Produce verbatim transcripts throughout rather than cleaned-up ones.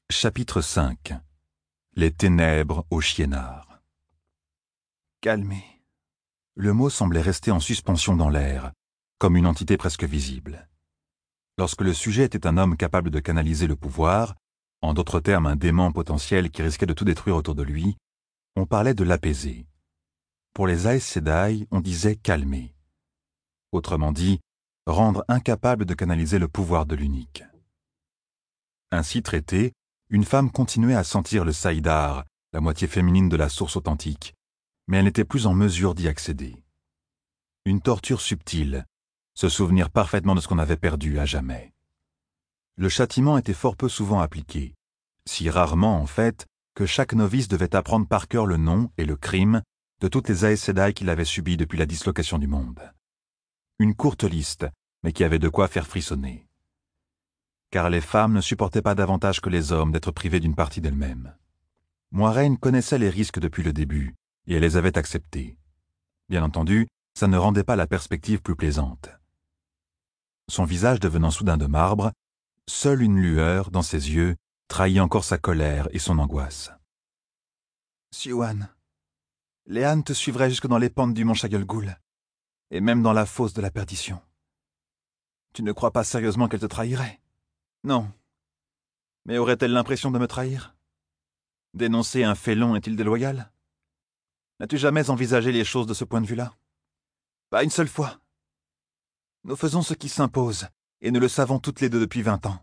Chapitre cinq. Les ténèbres au Chiénard. Calmez. Le mot semblait rester en suspension dans l'air, comme une entité presque visible. Lorsque le sujet était un homme capable de canaliser le pouvoir, en d'autres termes un démon potentiel qui risquait de tout détruire autour de lui, on parlait de l'apaiser. Pour les Aes Sedai, on disait calmer. Autrement dit, rendre incapable de canaliser le pouvoir de l'unique. Ainsi traitée, une femme continuait à sentir le saïdar, la moitié féminine de la source authentique, mais elle n'était plus en mesure d'y accéder. Une torture subtile, se souvenir parfaitement de ce qu'on avait perdu à jamais. Le châtiment était fort peu souvent appliqué, si rarement en fait que chaque novice devait apprendre par cœur le nom et le crime de toutes les Aes Sedai qu'il avait subies depuis la dislocation du monde. Une courte liste, mais qui avait de quoi faire frissonner. Car les femmes ne supportaient pas davantage que les hommes d'être privées d'une partie d'elles-mêmes. Moiraine connaissait les risques depuis le début, et elle les avait acceptés. Bien entendu, ça ne rendait pas la perspective plus plaisante. Son visage devenant soudain de marbre, seule une lueur, dans ses yeux, trahit encore sa colère et son angoisse. « Siouan, Léane te suivrait jusque dans les pentes du mont Chagelgoul, et même dans la fosse de la perdition. Tu ne crois pas sérieusement qu'elle te trahirait ? Non. Mais aurait-elle l'impression de me trahir ? Dénoncer un félon est-il déloyal ? N'as-tu jamais envisagé les choses de ce point de vue-là ? Pas une seule fois. Nous faisons ce qui s'impose, et nous le savons toutes les deux depuis vingt ans.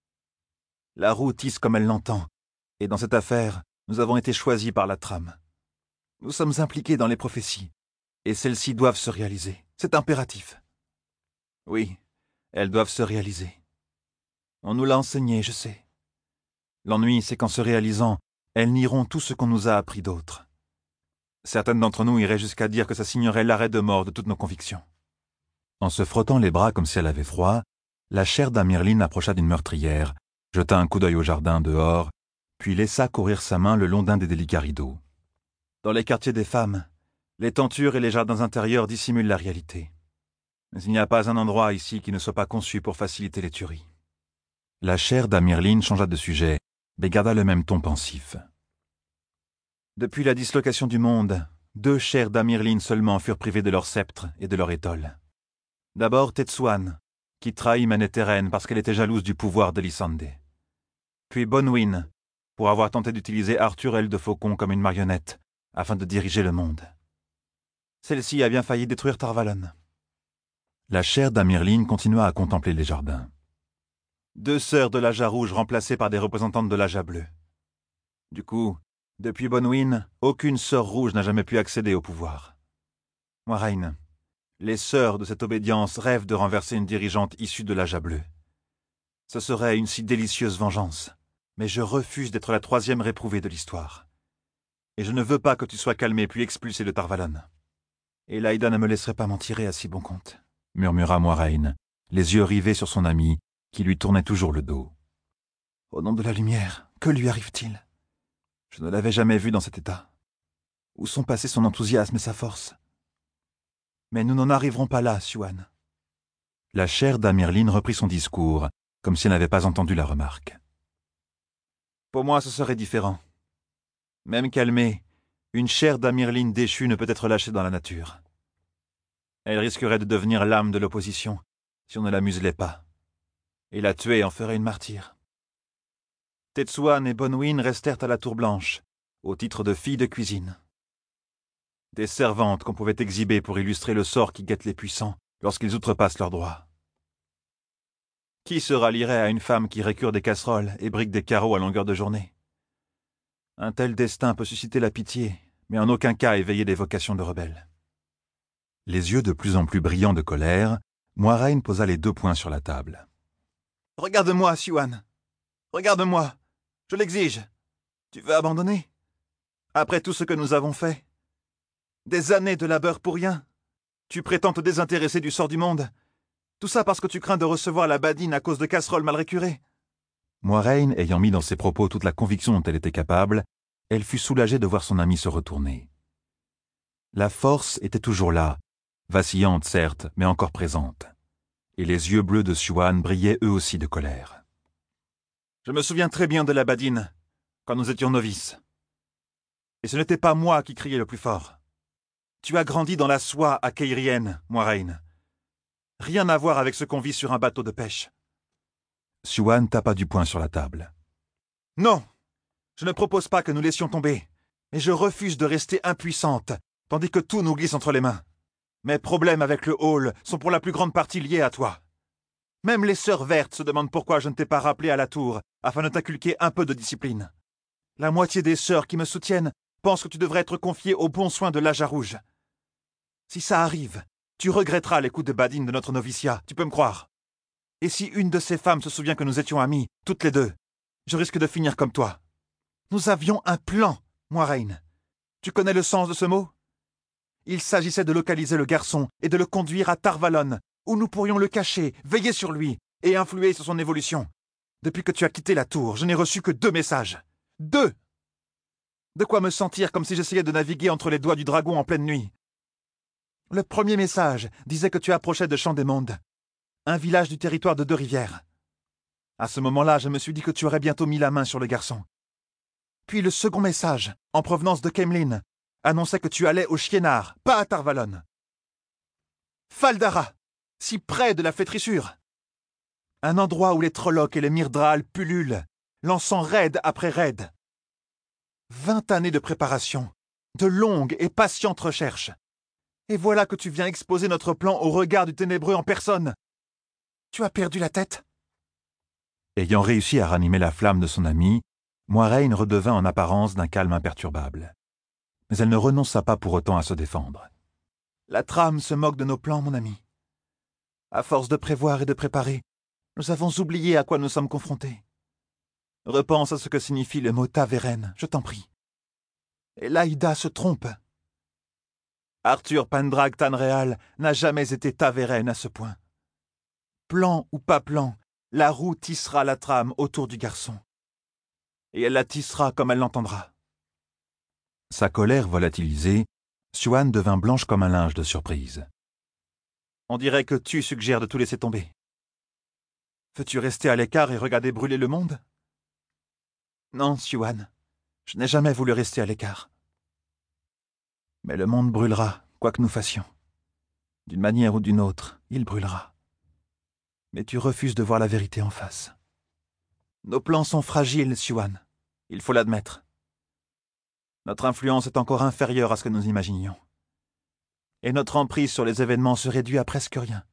La roue tisse comme elle l'entend, et dans cette affaire, nous avons été choisis par la trame. Nous sommes impliqués dans les prophéties, et celles-ci doivent se réaliser. C'est impératif. Oui, elles doivent se réaliser. On nous l'a enseigné, je sais. L'ennui, c'est qu'en se réalisant, elles nieront tout ce qu'on nous a appris d'autres. Certaines d'entre nous iraient jusqu'à dire que ça signerait l'arrêt de mort de toutes nos convictions. En se frottant les bras comme si elle avait froid, la chair d'Amirlin approcha d'une meurtrière, jeta un coup d'œil au jardin dehors, puis laissa courir sa main le long d'un des délicats rideaux. Dans les quartiers des femmes, les tentures et les jardins intérieurs dissimulent la réalité. Mais il n'y a pas un endroit ici qui ne soit pas conçu pour faciliter les tueries. La chair d'Amirlin changea de sujet, mais garda le même ton pensif. Depuis la dislocation du monde, deux chairs d'Amirlin seulement furent privées de leur sceptre et de leur étole. D'abord Tetsuan, qui trahit Manetheren parce qu'elle était jalouse du pouvoir d'Elisande. Puis Bonwyn, pour avoir tenté d'utiliser Arthur Aile de Faucon comme une marionnette, afin de diriger le monde. Celle-ci a bien failli détruire Tarvalon. La chair d'Amirlin continua à contempler les jardins. Deux sœurs de l'Aja rouge remplacées par des représentantes de l'Aja bleu. Du coup, depuis Bonwyn, aucune sœur rouge n'a jamais pu accéder au pouvoir. Moiraine, les sœurs de cette obédience rêvent de renverser une dirigeante issue de l'Aja bleu. Ce serait une si délicieuse vengeance, mais je refuse d'être la troisième réprouvée de l'histoire. Et je ne veux pas que tu sois calmé puis expulsé de Tarvalon. Et Laïda ne me laisserait pas m'en tirer à si bon compte, murmura Moiraine, les yeux rivés sur son ami, qui lui tournait toujours le dos. Au nom de la lumière, que lui arrive-t-il ? Je ne l'avais jamais vu dans cet état. Où sont passés son enthousiasme et sa force ? Mais nous n'en arriverons pas là, Siouan. La chair d'Amirlin reprit son discours, comme si elle n'avait pas entendu la remarque. Pour moi, ce serait différent. Même calmée, une chair d'Amirlin déchue ne peut être lâchée dans la nature. Elle risquerait de devenir l'âme de l'opposition, si on ne la muselait pas. Et la tuer en ferait une martyre. Tetsuan et Bonwyn restèrent à la Tour Blanche, au titre de filles de cuisine. Des servantes qu'on pouvait exhiber pour illustrer le sort qui guette les puissants lorsqu'ils outrepassent leurs droits. Qui se rallierait à une femme qui récure des casseroles et brique des carreaux à longueur de journée ? Un tel destin peut susciter la pitié, mais en aucun cas éveiller des vocations de rebelles. Les yeux de plus en plus brillants de colère, Moiraine posa les deux poings sur la table. « Regarde-moi, Siouan. Regarde-moi. Je l'exige. Tu veux abandonner ? Après tout ce que nous avons fait ? Des années de labeur pour rien ? Tu prétends te désintéresser du sort du monde ? Tout ça parce que tu crains de recevoir la badine à cause de casseroles mal récurées ? » Moiraine ayant mis dans ses propos toute la conviction dont elle était capable, elle fut soulagée de voir son amie se retourner. La force était toujours là, vacillante certes, mais encore présente. Et les yeux bleus de Siouan brillaient eux aussi de colère. Je me souviens très bien de la badine, quand nous étions novices. Et ce n'était pas moi qui criais le plus fort. Tu as grandi dans la soie à Keirienne, Moiraine. Rien à voir avec ce qu'on vit sur un bateau de pêche. Siouan tapa du poing sur la table. Non, je ne propose pas que nous laissions tomber, mais je refuse de rester impuissante, tandis que tout nous glisse entre les mains. Mes problèmes avec le hall sont pour la plus grande partie liés à toi. Même les sœurs vertes se demandent pourquoi je ne t'ai pas rappelé à la tour, afin de t'inculquer un peu de discipline. La moitié des sœurs qui me soutiennent pensent que tu devrais être confié aux bons soins de l'Aja Rouge. Si ça arrive, tu regretteras les coups de badine de notre noviciat, tu peux me croire. Et si une de ces femmes se souvient que nous étions amies, toutes les deux, je risque de finir comme toi. Nous avions un plan, Moiraine. Tu connais le sens de ce mot? Il s'agissait de localiser le garçon et de le conduire à Tar Valon, où nous pourrions le cacher, veiller sur lui et influer sur son évolution. Depuis que tu as quitté la tour, je n'ai reçu que deux messages. Deux! De quoi me sentir comme si j'essayais de naviguer entre les doigts du dragon en pleine nuit. Le premier message disait que tu approchais de Champ des Mondes, un village du territoire de Deux-Rivières. À ce moment-là, je me suis dit que tu aurais bientôt mis la main sur le garçon. Puis le second message, en provenance de Caemlyn, annonçait que tu allais au Chiénard, pas à Tar Valon. Faldara, si près de la flétrissure. Un endroit où les Trollocs et les Myrddraal pullulent, lançant raid après raid. Vingt années de préparation, de longues et patientes recherches. Et voilà que tu viens exposer notre plan au regard du Ténébreux en personne. Tu as perdu la tête? Ayant réussi à ranimer la flamme de son ami, Moiraine redevint en apparence d'un calme imperturbable. Mais elle ne renonça pas pour autant à se défendre. La trame se moque de nos plans, mon ami. À force de prévoir et de préparer, nous avons oublié à quoi nous sommes confrontés. Repense à ce que signifie le mot Taveren, je t'en prie. Et Laïda se trompe. Arthur Pendrag Tanreal n'a jamais été Taveren à ce point. Plan ou pas plan, la roue tissera la trame autour du garçon. Et elle la tissera comme elle l'entendra. Sa colère volatilisée, Siouan devint blanche comme un linge de surprise. On dirait que tu suggères de tout laisser tomber. Veux-tu rester à l'écart et regarder brûler le monde? Non, Siouan, je n'ai jamais voulu rester à l'écart. Mais le monde brûlera, quoi que nous fassions. D'une manière ou d'une autre, il brûlera. Mais tu refuses de voir la vérité en face. Nos plans sont fragiles, Siouan. Il faut l'admettre. Notre influence est encore inférieure à ce que nous imaginions. Et notre emprise sur les événements se réduit à presque rien.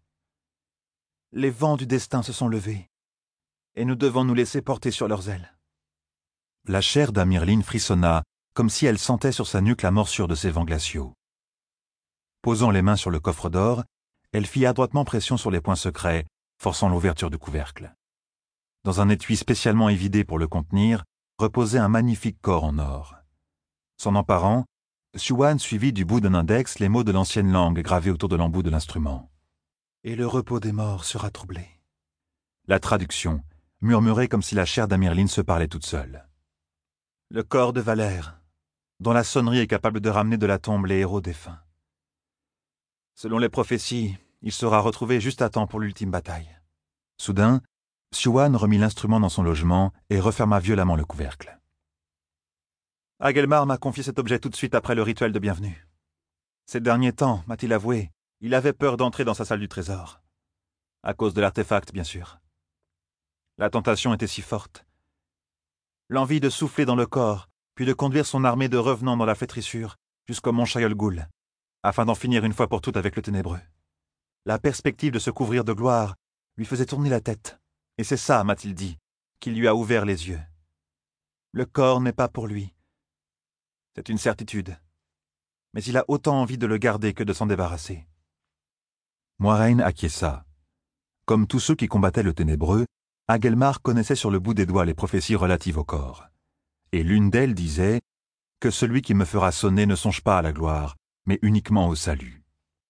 Les vents du destin se sont levés, et nous devons nous laisser porter sur leurs ailes. La chair d'Amirlin frissonna, comme si elle sentait sur sa nuque la morsure de ces vents glaciaux. Posant les mains sur le coffre d'or, elle fit adroitement pression sur les points secrets, forçant l'ouverture du couvercle. Dans un étui spécialement évidé pour le contenir, reposait un magnifique corps en or. S'en emparant, Siouan suivit du bout d'un index les mots de l'ancienne langue gravés autour de l'embout de l'instrument. « Et le repos des morts sera troublé. » La traduction, murmurée comme si la chair d'Amirlin se parlait toute seule. Le corps de Valère, dont la sonnerie est capable de ramener de la tombe les héros défunts. Selon les prophéties, il sera retrouvé juste à temps pour l'ultime bataille. Soudain, Siouan remit l'instrument dans son logement et referma violemment le couvercle. Agelmar m'a confié cet objet tout de suite après le rituel de bienvenue. Ces derniers temps, m'a-t-il avoué, il avait peur d'entrer dans sa salle du trésor. À cause de l'artefact, bien sûr. La tentation était si forte. L'envie de souffler dans le corps, puis de conduire son armée de revenants dans la flétrissure jusqu'au mont Shayol-Ghul, afin d'en finir une fois pour toutes avec le Ténébreux. La perspective de se couvrir de gloire lui faisait tourner la tête, et c'est ça, m'a-t-il dit, qui lui a ouvert les yeux. Le corps n'est pas pour lui. C'est une certitude. Mais il a autant envie de le garder que de s'en débarrasser. Moiraine acquiesça. Comme tous ceux qui combattaient le Ténébreux, Agelmar connaissait sur le bout des doigts les prophéties relatives au corps. Et l'une d'elles disait que celui qui me fera sonner ne songe pas à la gloire, mais uniquement au salut.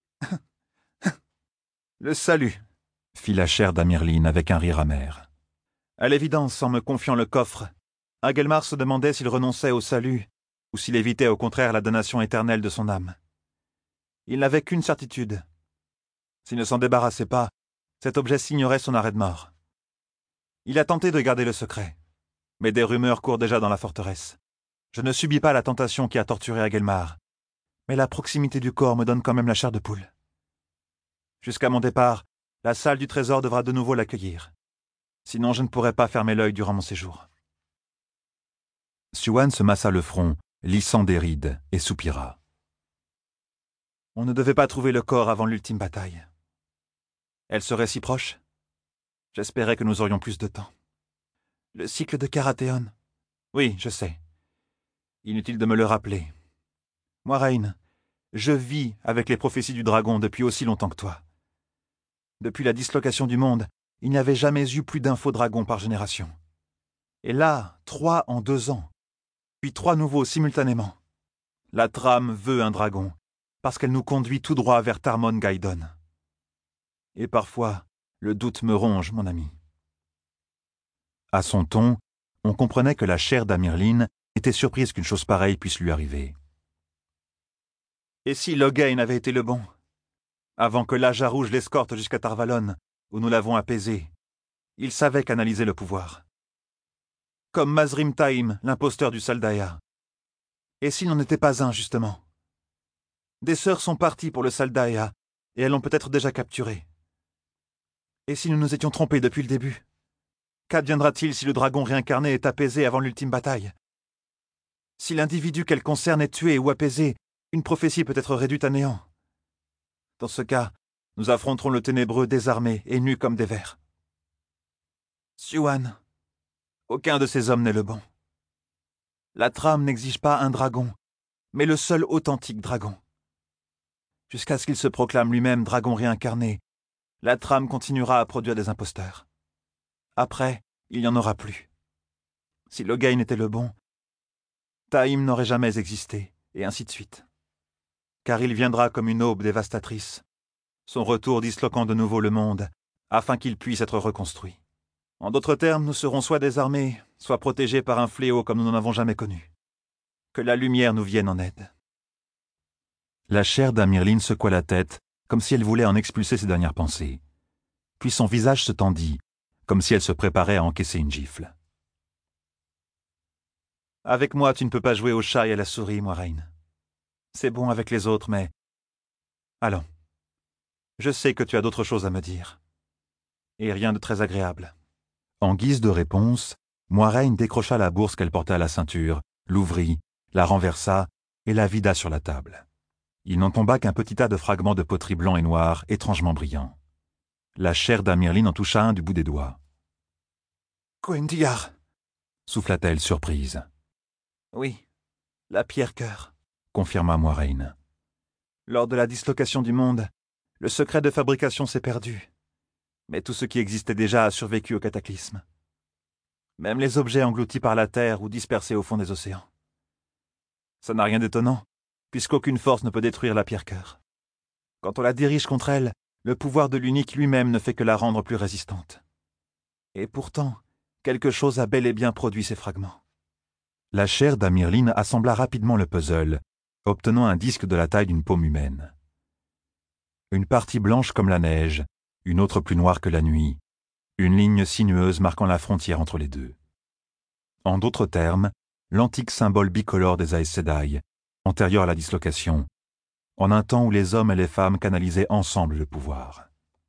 Le salut, fit la chair d'Amirlin avec un rire amer. À l'évidence, en me confiant le coffre, Agelmar se demandait s'il renonçait au salut ou s'il évitait au contraire la damnation éternelle de son âme. Il n'avait qu'une certitude. S'il ne s'en débarrassait pas, cet objet signerait son arrêt de mort. Il a tenté de garder le secret, Mais des rumeurs courent déjà dans la forteresse. Je ne subis pas la tentation qui a torturé Agelmar, mais la proximité du corps me donne quand même la chair de poule. Jusqu'à mon départ, la salle du trésor devra de nouveau l'accueillir. Sinon, je ne pourrai pas fermer l'œil durant mon séjour. Siouan se massa le front, lissant des rides, et soupira. On ne devait pas trouver le corps avant l'ultime bataille. Elle serait si proche? J'espérais que nous aurions plus de temps. Le cycle de Karatéon. Oui, je sais. Inutile de me le rappeler. Moiraine, je vis avec les prophéties du dragon depuis aussi longtemps que toi. Depuis la dislocation du monde, il n'y avait jamais eu plus d'infos dragons par génération. Et là, trois en deux ans. Puis trois nouveaux simultanément. La trame veut un dragon, parce qu'elle nous conduit tout droit vers Tarmon Gaidon. Et parfois, le doute me ronge, mon ami. À son ton, on comprenait que la chair d'Amirlin était surprise qu'une chose pareille puisse lui arriver. Et si Logain avait été le bon? Avant que l'Aja Rouge l'escorte jusqu'à Tarvalon, où nous l'avons apaisé, il savait canaliser le pouvoir. Comme Mazrim Taim, l'imposteur du Saldaïa. Et s'il n'en était pas un, justement? Des sœurs sont parties pour le Saldaïa, et elles l'ont peut-être déjà capturé. Et si nous nous étions trompés depuis le début? Qu'adviendra-t-il si le dragon réincarné est apaisé avant l'ultime bataille? Si l'individu qu'elle concerne est tué ou apaisé, une prophétie peut être réduite à néant. Dans ce cas, nous affronterons le ténébreux désarmé et nus comme des vers. Siouan, aucun de ces hommes n'est le bon. La trame n'exige pas un dragon, mais le seul authentique dragon. Jusqu'à ce qu'il se proclame lui-même dragon réincarné, la trame continuera à produire des imposteurs. Après, il n'y en aura plus. Si Logain était le bon, Taim n'aurait jamais existé, et ainsi de suite. Car il viendra comme une aube dévastatrice, son retour disloquant de nouveau le monde, afin qu'il puisse être reconstruit. En d'autres termes, nous serons soit désarmés, soit protégés par un fléau comme nous n'en avons jamais connu. Que la lumière nous vienne en aide. La chair d'Amirlin secoua la tête, comme si elle voulait en expulser ses dernières pensées. Puis son visage se tendit, comme si elle se préparait à encaisser une gifle. Avec moi, tu ne peux pas jouer au chat et à la souris, Moiraine. C'est bon avec les autres, mais... Allons. Je sais que tu as d'autres choses à me dire. Et rien de très agréable. En guise de réponse, Moiraine décrocha la bourse qu'elle portait à la ceinture, l'ouvrit, la renversa et la vida sur la table. Il n'en tomba qu'un petit tas de fragments de poterie blanc et noir, étrangement brillants. La chair d'Amirlin en toucha un du bout des doigts. « Gwendiar !» souffla-t-elle surprise. « Oui, la pierre-cœur », confirma Moiraine. « Lors de la dislocation du monde, le secret de fabrication s'est perdu. Mais tout ce qui existait déjà a survécu au cataclysme. Même les objets engloutis par la terre ou dispersés au fond des océans. Ça n'a rien d'étonnant, puisqu'aucune force ne peut détruire la pierre-cœur. Quand on la dirige contre elle, le pouvoir de l'unique lui-même ne fait que la rendre plus résistante. Et pourtant, quelque chose a bel et bien produit ces fragments. » La chair d'Amirlin assembla rapidement le puzzle, obtenant un disque de la taille d'une paume humaine. Une partie blanche comme la neige, une autre plus noire que la nuit, une ligne sinueuse marquant la frontière entre les deux. En d'autres termes, l'antique symbole bicolore des Aes Sedai, antérieur à la dislocation, en un temps où les hommes et les femmes canalisaient ensemble le pouvoir.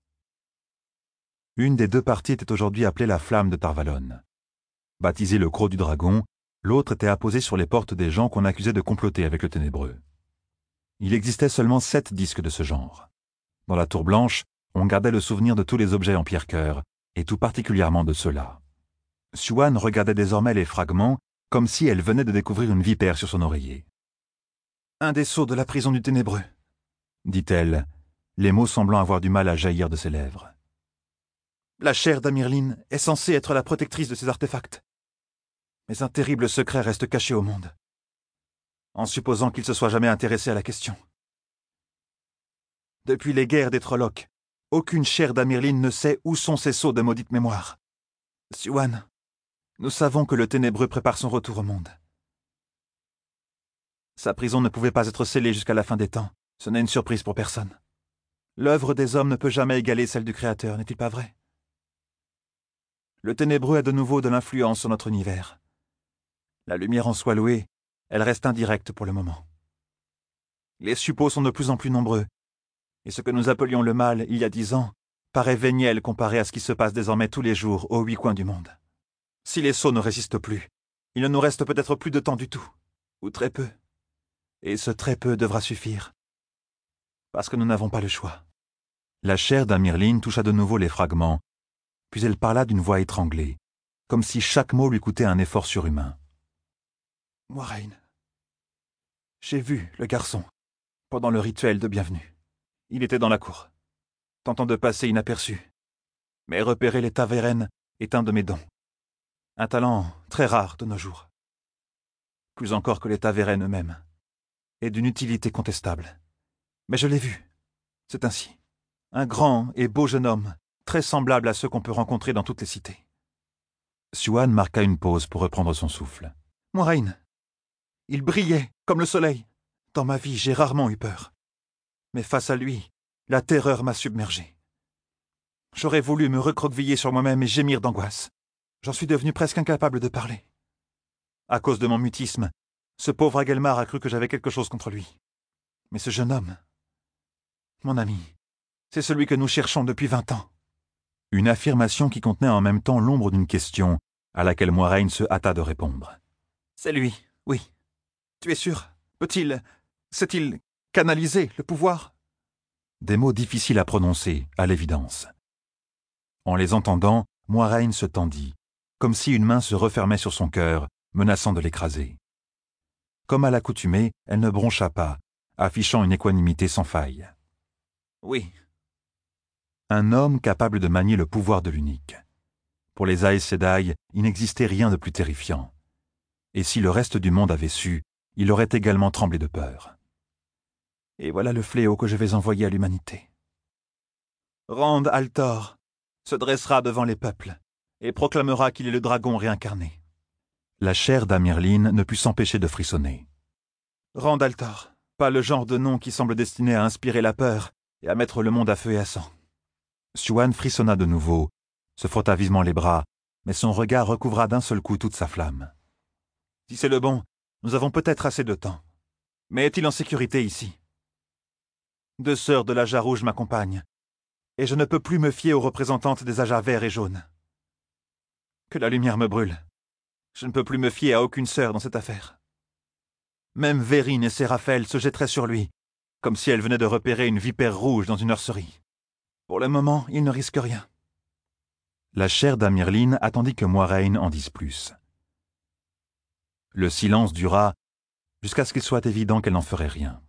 Une des deux parties était aujourd'hui appelée la flamme de Tarvalon. Baptisée le croc du dragon, l'autre était apposée sur les portes des gens qu'on accusait de comploter avec le ténébreux. Il existait seulement sept disques de ce genre. Dans la tour blanche, on gardait le souvenir de tous les objets en pierre-cœur, et tout particulièrement de ceux-là. Siouan regardait désormais les fragments, comme si elle venait de découvrir une vipère sur son oreiller. « Un des sceaux de la prison du ténébreux », dit-elle, les mots semblant avoir du mal à jaillir de ses lèvres. « La chair d'Amirlin est censée être la protectrice de ces artefacts. Mais un terrible secret reste caché au monde, en supposant qu'il se soit jamais intéressé à la question. Depuis les guerres des Trollocs, aucune chair d'Amirlin ne sait où sont ces sceaux de maudite mémoire. Siouan, nous savons que le ténébreux prépare son retour au monde. Sa prison ne pouvait pas être scellée jusqu'à la fin des temps, ce n'est une surprise pour personne. L'œuvre des hommes ne peut jamais égaler celle du Créateur, n'est-il pas vrai? Le ténébreux a de nouveau de l'influence sur notre univers. La lumière en soit louée, elle reste indirecte pour le moment. Les suppôts sont de plus en plus nombreux, et ce que nous appelions le mal il y a dix ans paraît véniel comparé à ce qui se passe désormais tous les jours aux huit coins du monde. Si les sceaux ne résistent plus, il ne nous reste peut-être plus de temps du tout, ou très peu. Et ce très peu devra suffire, parce que nous n'avons pas le choix. La chair d'Amirline toucha de nouveau les fragments, puis elle parla d'une voix étranglée, comme si chaque mot lui coûtait un effort surhumain. « Moiraine, j'ai vu le garçon pendant le rituel de bienvenue. Il était dans la cour, tentant de passer inaperçu. Mais repérer les Tavérennes est un de mes dons. Un talent très rare de nos jours. Plus encore que les Tavérennes eux-mêmes. Et d'une utilité contestable. Mais je l'ai vu. C'est ainsi. Un grand et beau jeune homme, très semblable à ceux qu'on peut rencontrer dans toutes les cités. » Siouan marqua une pause pour reprendre son souffle. « Moiraine, il brillait comme le soleil. Dans ma vie, j'ai rarement eu peur. Mais face à lui, la terreur m'a submergé. J'aurais voulu me recroqueviller sur moi-même et gémir d'angoisse. J'en suis devenu presque incapable de parler. À cause de mon mutisme, ce pauvre Agelmar a cru que j'avais quelque chose contre lui. Mais ce jeune homme, mon ami, c'est celui que nous cherchons depuis vingt ans. » Une affirmation qui contenait en même temps l'ombre d'une question à laquelle Moiraine se hâta de répondre. « C'est lui, oui. Tu es sûr? Peut-il... Sait-il canaliser le pouvoir ?» Des mots difficiles à prononcer, à l'évidence. En les entendant, Moiraine se tendit, comme si une main se refermait sur son cœur, menaçant de l'écraser. Comme à l'accoutumée, elle ne broncha pas, affichant une équanimité sans faille. « Oui. » Un homme capable de manier le pouvoir de l'unique. Pour les Aes Sedai, il n'existait rien de plus terrifiant. Et si le reste du monde avait su, il aurait également tremblé de peur. Et voilà le fléau que je vais envoyer à l'humanité. Rand al'Thor se dressera devant les peuples et proclamera qu'il est le dragon réincarné. La chair d'Amirline ne put s'empêcher de frissonner. Rand al'Thor, pas le genre de nom qui semble destiné à inspirer la peur et à mettre le monde à feu et à sang. Siouan frissonna de nouveau, se frotta vivement les bras, mais son regard recouvra d'un seul coup toute sa flamme. Si c'est le bon, nous avons peut-être assez de temps. Mais est-il en sécurité ici? Deux sœurs de l'Aja rouge m'accompagnent, et je ne peux plus me fier aux représentantes des Aja verts et jaunes. Que la lumière me brûle. Je ne peux plus me fier à aucune sœur dans cette affaire. Même Vérine et Séraphel se jetteraient sur lui, comme si elles venaient de repérer une vipère rouge dans une heurserie. Pour le moment, il ne risque rien. La chair d'Amirline attendit que Moiraine en dise plus. Le silence dura jusqu'à ce qu'il soit évident qu'elle n'en ferait rien.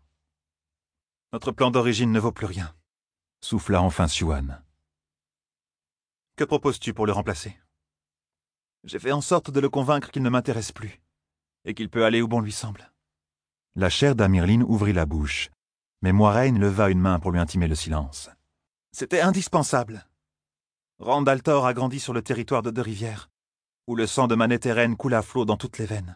« Notre plan d'origine ne vaut plus rien », souffla enfin Siouan. « Que proposes-tu pour le remplacer ? J'ai fait en sorte de le convaincre qu'il ne m'intéresse plus, et qu'il peut aller où bon lui semble. » La chair d'Amirline ouvrit la bouche, mais Moiraine leva une main pour lui intimer le silence. « C'était indispensable. Rand al'Thor a grandi sur le territoire de Deux-Rivières, où le sang de Manetheren coule à flot dans toutes les veines.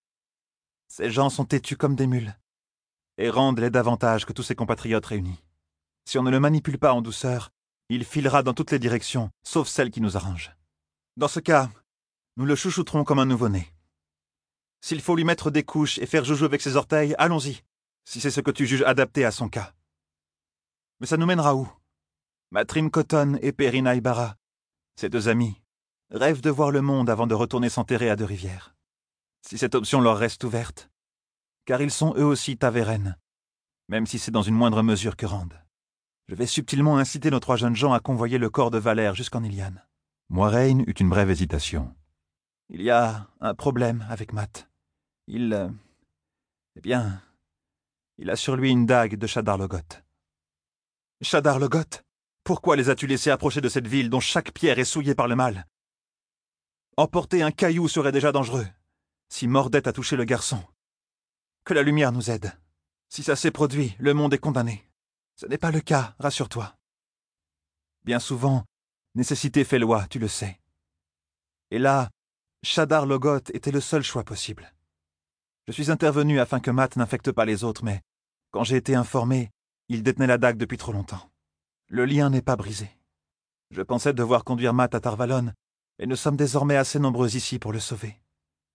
Ces gens sont têtus comme des mules, et Rand l'est davantage que tous ses compatriotes réunis. Si on ne le manipule pas en douceur, il filera dans toutes les directions, sauf celle qui nous arrange. Dans ce cas, nous le chouchouterons comme un nouveau-né. S'il faut lui mettre des couches et faire joujou avec ses orteils, allons-y, si c'est ce que tu juges adapté à son cas. Mais ça nous mènera où? Matrim Koton et Perrin Aybara, ses deux amis, rêvent de voir le monde avant de retourner s'enterrer à Deux-Rivières. Si cette option leur reste ouverte, car ils sont eux aussi Tavérennes, même si c'est dans une moindre mesure que Rand. Je vais subtilement inciter nos trois jeunes gens à convoyer le corps de Valère jusqu'en Iliane. Moiraine eut une brève hésitation. Il y a un problème avec Mat. Il... Euh, eh bien... Il a sur lui une dague de Shadar Logoth. Shadar Logoth? Pourquoi les as-tu laissés approcher de cette ville dont chaque pierre est souillée par le mal? Emporter un caillou serait déjà dangereux. Si Mordet a touché le garçon. Que la lumière nous aide. Si ça s'est produit, le monde est condamné. Ce n'est pas le cas, rassure-toi. Bien souvent, nécessité fait loi, tu le sais. Et là, Shadar Logoth était le seul choix possible. Je suis intervenu afin que Mat n'infecte pas les autres, mais quand j'ai été informé, il détenait la dague depuis trop longtemps. Le lien n'est pas brisé. Je pensais devoir conduire Mat à Tar Valon, et nous sommes désormais assez nombreux ici pour le sauver.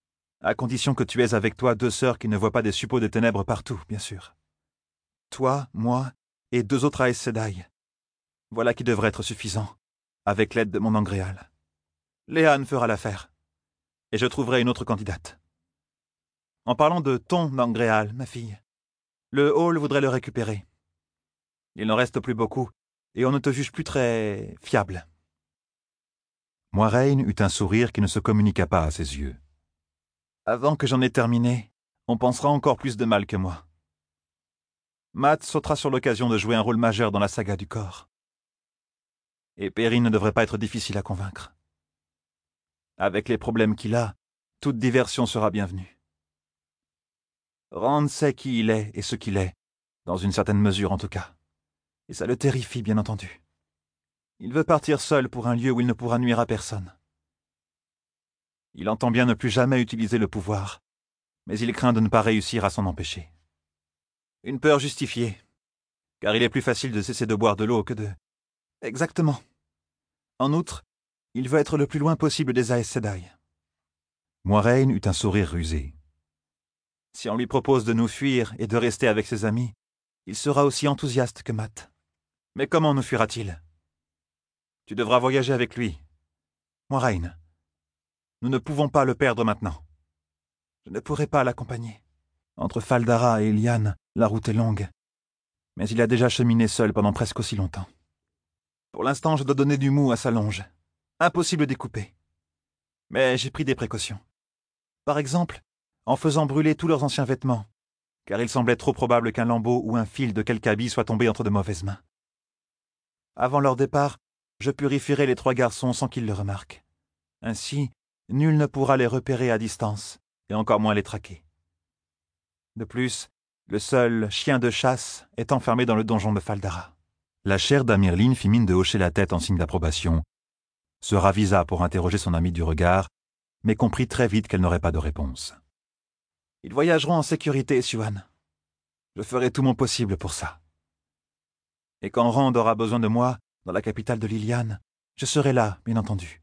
À condition que tu aies avec toi deux sœurs qui ne voient pas des suppôts de ténèbres partout, bien sûr. Toi, moi et deux autres Aes Sedai. Voilà qui devrait être suffisant, avec l'aide de mon Angréal. Léane fera l'affaire, et je trouverai une autre candidate. En parlant de ton Angréal, ma fille, le Hall voudrait le récupérer. Il n'en reste plus beaucoup, et on ne te juge plus très fiable. Moiraine eut un sourire qui ne se communiqua pas à ses yeux. Avant que j'en ai terminé, on pensera encore plus de mal que moi. Matt sautera sur l'occasion de jouer un rôle majeur dans la saga du corps. Et Perrin ne devrait pas être difficile à convaincre. Avec les problèmes qu'il a, toute diversion sera bienvenue. Rand sait qui il est et ce qu'il est, dans une certaine mesure en tout cas. Et ça le terrifie, bien entendu. Il veut partir seul pour un lieu où il ne pourra nuire à personne. Il entend bien ne plus jamais utiliser le pouvoir, mais il craint de ne pas réussir à s'en empêcher. Une peur justifiée, car il est plus facile de cesser de boire de l'eau que de... Exactement. En outre, il veut être le plus loin possible des Aes Sedai. Moiraine eut un sourire rusé. Si on lui propose de nous fuir et de rester avec ses amis, il sera aussi enthousiaste que Matt. Mais comment nous fuira-t-il? Tu devras voyager avec lui. Moiraine, nous ne pouvons pas le perdre maintenant. Je ne pourrai pas l'accompagner. Entre Fal Dara et Ilian, la route est longue. Mais il a déjà cheminé seul pendant presque aussi longtemps. Pour l'instant, je dois donner du mou à sa longe. Impossible d'y couper. Mais j'ai pris des précautions. Par exemple, en faisant brûler tous leurs anciens vêtements, car il semblait trop probable qu'un lambeau ou un fil de quelque habit soit tombé entre de mauvaises mains. Avant leur départ, je purifierai les trois garçons sans qu'ils le remarquent. Ainsi, nul ne pourra les repérer à distance, et encore moins les traquer. De plus, le seul chien de chasse est enfermé dans le donjon de Fal Dara. La chère d'Amirline fit mine de hocher la tête en signe d'approbation, se ravisa pour interroger son ami du regard, mais comprit très vite qu'elle n'aurait pas de réponse. Ils voyageront en sécurité, Siouan. Je ferai tout mon possible pour ça. Et quand Rand aura besoin de moi, dans la capitale de Liliane, je serai là, bien entendu.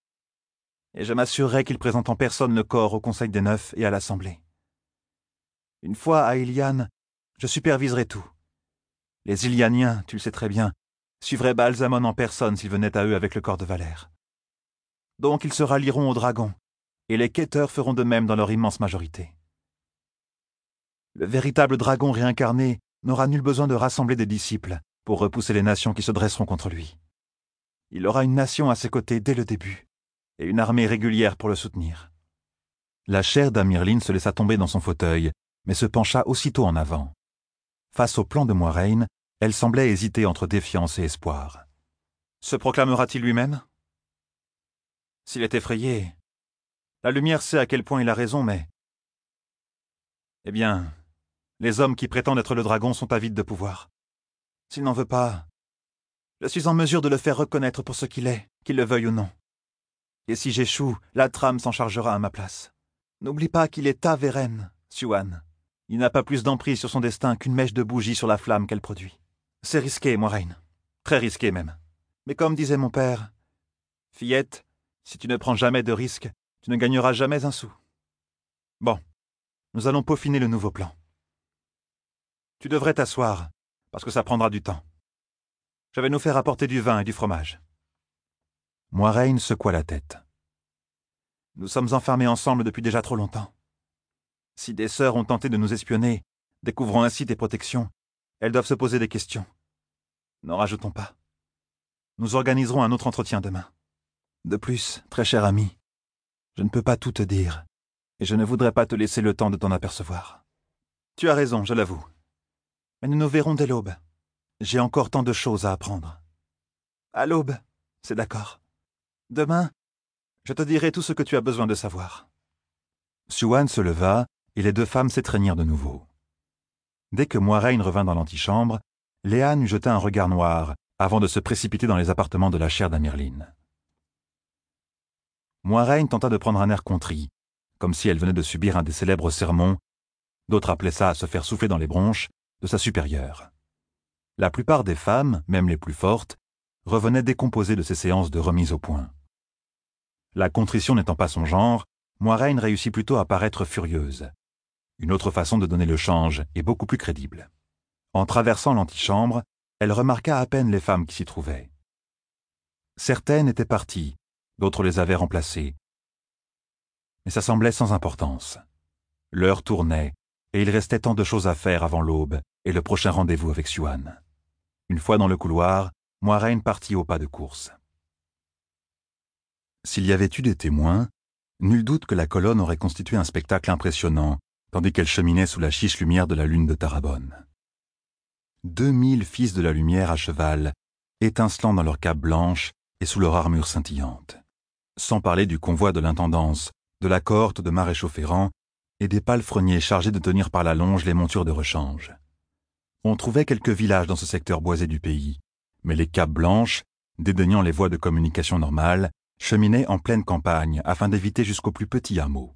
Et je m'assurerai qu'il présente en personne le corps au Conseil des Neufs et à l'Assemblée. Une fois à Iliane, je superviserai tout. Les Ilianiens, tu le sais très bien, suivraient Balsamon en personne s'il venait à eux avec le corps de Valère. Donc ils se rallieront aux dragons, et les quêteurs feront de même dans leur immense majorité. Le véritable dragon réincarné n'aura nul besoin de rassembler des disciples pour repousser les nations qui se dresseront contre lui. Il aura une nation à ses côtés dès le début, et une armée régulière pour le soutenir. La chère d'Amirline se laissa tomber dans son fauteuil, mais se pencha aussitôt en avant. Face au plan de Moiraine, elle semblait hésiter entre défiance et espoir. Se proclamera-t-il lui-même? S'il est effrayé, la lumière sait à quel point il a raison, mais... Eh bien, les hommes qui prétendent être le dragon sont avides de pouvoir. S'il n'en veut pas, je suis en mesure de le faire reconnaître pour ce qu'il est, qu'il le veuille ou non. Et si j'échoue, la trame s'en chargera à ma place. N'oublie pas qu'il est ta Vérène, Siouan. Il n'a pas plus d'emprise sur son destin qu'une mèche de bougie sur la flamme qu'elle produit. C'est risqué, Moiraine. Très risqué même. Mais comme disait mon père, fillette, si tu ne prends jamais de risques, tu ne gagneras jamais un sou. Bon, nous allons peaufiner le nouveau plan. Tu devrais t'asseoir, parce que ça prendra du temps. Je vais nous faire apporter du vin et du fromage. Moiraine secoua la tête. Nous sommes enfermés ensemble depuis déjà trop longtemps. Si des sœurs ont tenté de nous espionner, découvrant ainsi tes protections, elles doivent se poser des questions. N'en rajoutons pas. Nous organiserons un autre entretien demain. De plus, très cher ami, je ne peux pas tout te dire, et je ne voudrais pas te laisser le temps de t'en apercevoir. Tu as raison, je l'avoue. Mais nous nous verrons dès l'aube. J'ai encore tant de choses à apprendre. À l'aube, c'est d'accord. Demain, je te dirai tout ce que tu as besoin de savoir. Siouan se leva, et les deux femmes s'étreignirent de nouveau. Dès que Moiraine revint dans l'antichambre, Léane eut jeté un regard noir avant de se précipiter dans les appartements de la chère d'Amirline. Moiraine tenta de prendre un air contrit, comme si elle venait de subir un des célèbres sermons, d'autres appelaient ça à se faire souffler dans les bronches, de sa supérieure. La plupart des femmes, même les plus fortes, revenaient décomposées de ces séances de remise au point. La contrition n'étant pas son genre, Moiraine réussit plutôt à paraître furieuse. Une autre façon de donner le change est beaucoup plus crédible. En traversant l'antichambre, elle remarqua à peine les femmes qui s'y trouvaient. Certaines étaient parties, d'autres les avaient remplacées. Mais ça semblait sans importance. L'heure tournait, et il restait tant de choses à faire avant l'aube et le prochain rendez-vous avec Siouan. Une fois dans le couloir, Moiraine partit au pas de course. S'il y avait eu des témoins, nul doute que la colonne aurait constitué un spectacle impressionnant, tandis qu'elle cheminait sous la chiche lumière de la lune de Tarabonne. Deux mille fils de la lumière à cheval, étincelant dans leurs capes blanches et sous leur armure scintillante. Sans parler du convoi de l'intendance, de la cohorte de maréchaux ferrants et des palefreniers chargés de tenir par la longe les montures de rechange. On trouvait quelques villages dans ce secteur boisé du pays, mais les capes blanches, dédaignant les voies de communication normales, cheminaient en pleine campagne afin d'éviter jusqu'au plus petit hameau.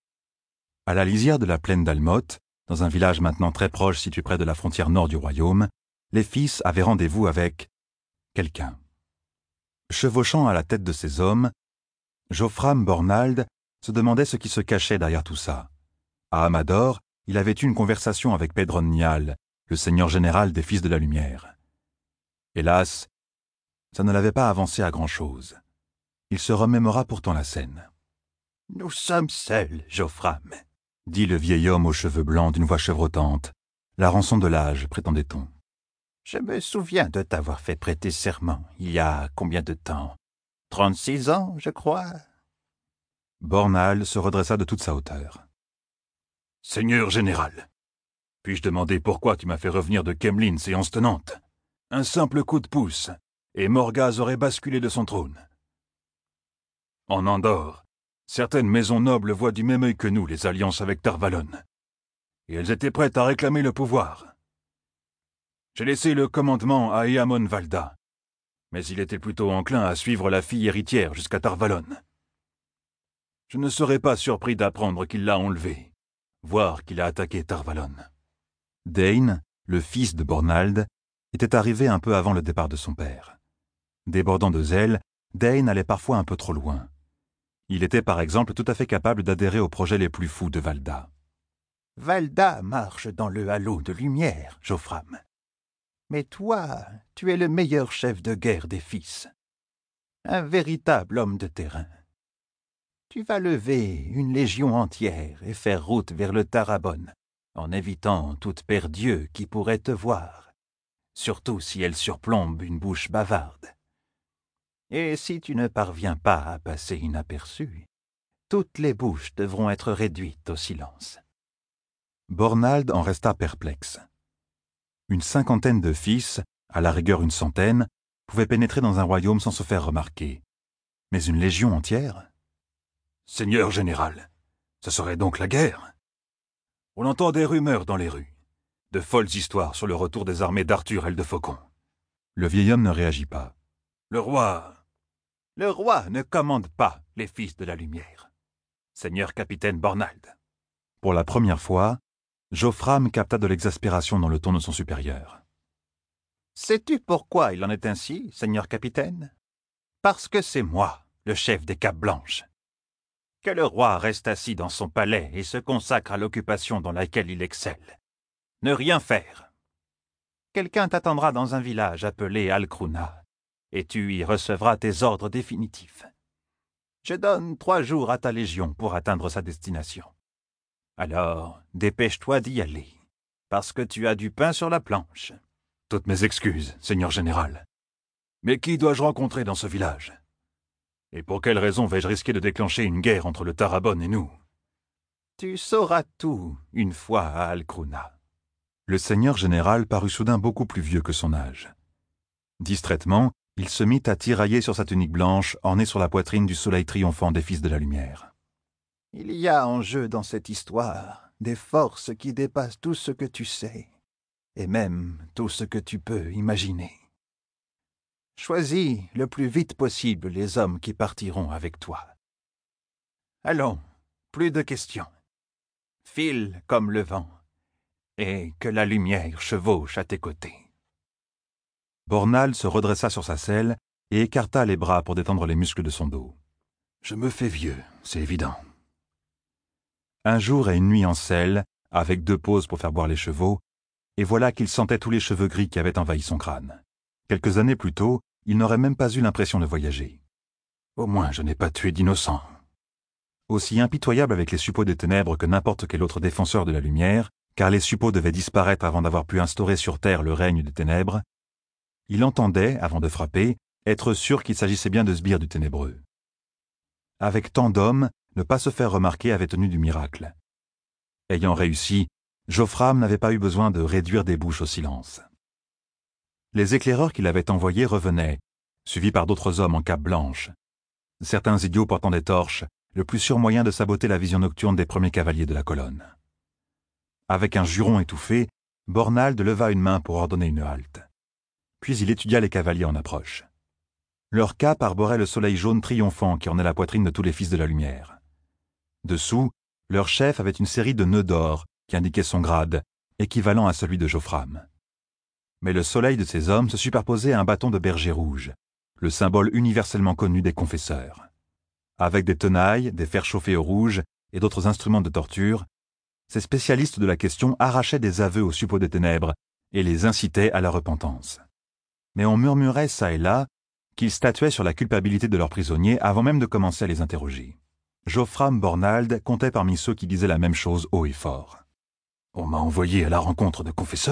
À la lisière de la plaine d'Almoth, dans un village maintenant très proche situé près de la frontière nord du royaume, les fils avaient rendez-vous avec quelqu'un. Chevauchant à la tête de ses hommes, Geoffram Bornald se demandait ce qui se cachait derrière tout ça. À Amador, il avait eu une conversation avec Pedron Nial, le seigneur général des Fils de la Lumière. Hélas, ça ne l'avait pas avancé à grand-chose. Il se remémora pourtant la scène. « Nous sommes seuls, Geoffram, » dit le vieil homme aux cheveux blancs d'une voix chevrotante. La rançon de l'âge, prétendait-on. « Je me souviens de t'avoir fait prêter serment il y a combien de temps ? Trente-six ans, je crois. » Bornald se redressa de toute sa hauteur. « Seigneur général, puis-je demander pourquoi tu m'as fait revenir de Kemlin, séance tenante ? Un simple coup de pouce, et Morgaz aurait basculé de son trône. En Andorre, certaines maisons nobles voient du même œil que nous les alliances avec Tar-Valon, et elles étaient prêtes à réclamer le pouvoir. J'ai laissé le commandement à Eamon Valda, mais il était plutôt enclin à suivre la fille héritière jusqu'à Tar-Valon. Je ne serais pas surpris d'apprendre qu'il l'a enlevé, voire qu'il a attaqué Tar-Valon. » Dane, le fils de Bornald, était arrivé un peu avant le départ de son père. Débordant de zèle, Dane allait parfois un peu trop loin. Il était par exemple tout à fait capable d'adhérer aux projets les plus fous de Valda. « Valda marche dans le halo de lumière, Geoffram. Mais toi, tu es le meilleur chef de guerre des fils. Un véritable homme de terrain. Tu vas lever une légion entière et faire route vers le Tarabon, en évitant toute paire d'yeux qui pourrait te voir, surtout si elle surplombe une bouche bavarde. Et si tu ne parviens pas à passer inaperçu, toutes les bouches devront être réduites au silence. » Bornald en resta perplexe. Une cinquantaine de fils, à la rigueur une centaine, pouvaient pénétrer dans un royaume sans se faire remarquer. Mais une légion entière ? « Seigneur général, ce serait donc la guerre ? On entend des rumeurs dans les rues, de folles histoires sur le retour des armées d'Arthur et de Faucon. » Le vieil homme ne réagit pas. « Le roi... Le roi ne commande pas les fils de la lumière. Seigneur capitaine Bornald. » Pour la première fois, Geoffram capta de l'exaspération dans le ton de son supérieur. « Sais-tu pourquoi il en est ainsi, seigneur capitaine ? Parce que c'est moi, le chef des capes blanches. Que le roi reste assis dans son palais et se consacre à l'occupation dans laquelle il excelle. Ne rien faire. Quelqu'un t'attendra dans un village appelé Alcruna, et tu y recevras tes ordres définitifs. Je donne trois jours à ta légion pour atteindre sa destination. Alors, dépêche-toi d'y aller, parce que tu as du pain sur la planche. » « Toutes mes excuses, seigneur général. Mais qui dois-je rencontrer dans ce village ? Et pour quelle raison vais-je risquer de déclencher une guerre entre le Tarabon et nous ? » « Tu sauras tout une fois à Alcruna. » Le seigneur général parut soudain beaucoup plus vieux que son âge. Distraitement, il se mit à tirailler sur sa tunique blanche ornée sur la poitrine du soleil triomphant des Fils de la Lumière. « Il y a en jeu dans cette histoire des forces qui dépassent tout ce que tu sais, et même tout ce que tu peux imaginer. Choisis le plus vite possible les hommes qui partiront avec toi. Allons, plus de questions. File comme le vent, et que la lumière chevauche à tes côtés. » Bornald se redressa sur sa selle et écarta les bras pour détendre les muscles de son dos. « Je me fais vieux, c'est évident. Un jour et une nuit en selle, avec deux pauses pour faire boire les chevaux, et voilà qu'il sentait tous les cheveux gris qui avaient envahi son crâne. Quelques années plus tôt, il n'aurait même pas eu l'impression de voyager. Au moins, je n'ai pas tué d'innocents. Aussi impitoyable avec les suppôts des ténèbres que n'importe quel autre défenseur de la lumière, car les suppôts devaient disparaître avant d'avoir pu instaurer sur terre le règne des ténèbres, il entendait, avant de frapper, être sûr qu'il s'agissait bien de sbires du ténébreux. Avec tant d'hommes, ne pas se faire remarquer avait tenu du miracle. Ayant réussi, Geoffram n'avait pas eu besoin de réduire des bouches au silence. Les éclaireurs qu'il avait envoyés revenaient, suivis par d'autres hommes en cape blanche. Certains idiots portant des torches, le plus sûr moyen de saboter la vision nocturne des premiers cavaliers de la colonne. Avec un juron étouffé, Bornald leva une main pour ordonner une halte. Puis il étudia les cavaliers en approche. Leur cape arborait le soleil jaune triomphant qui ornait la poitrine de tous les fils de la lumière. Dessous, leur chef avait une série de nœuds d'or qui indiquaient son grade, équivalent à celui de Geoffram. Mais le soleil de ces hommes se superposait à un bâton de berger rouge, le symbole universellement connu des confesseurs. Avec des tenailles, des fers chauffés au rouge et d'autres instruments de torture, ces spécialistes de la question arrachaient des aveux aux suppôts des ténèbres et les incitaient à la repentance. Mais on murmurait çà et là qu'ils statuaient sur la culpabilité de leurs prisonniers avant même de commencer à les interroger. Geoffram Bornald comptait parmi ceux qui disaient la même chose haut et fort. « On m'a envoyé à la rencontre de confesseurs. »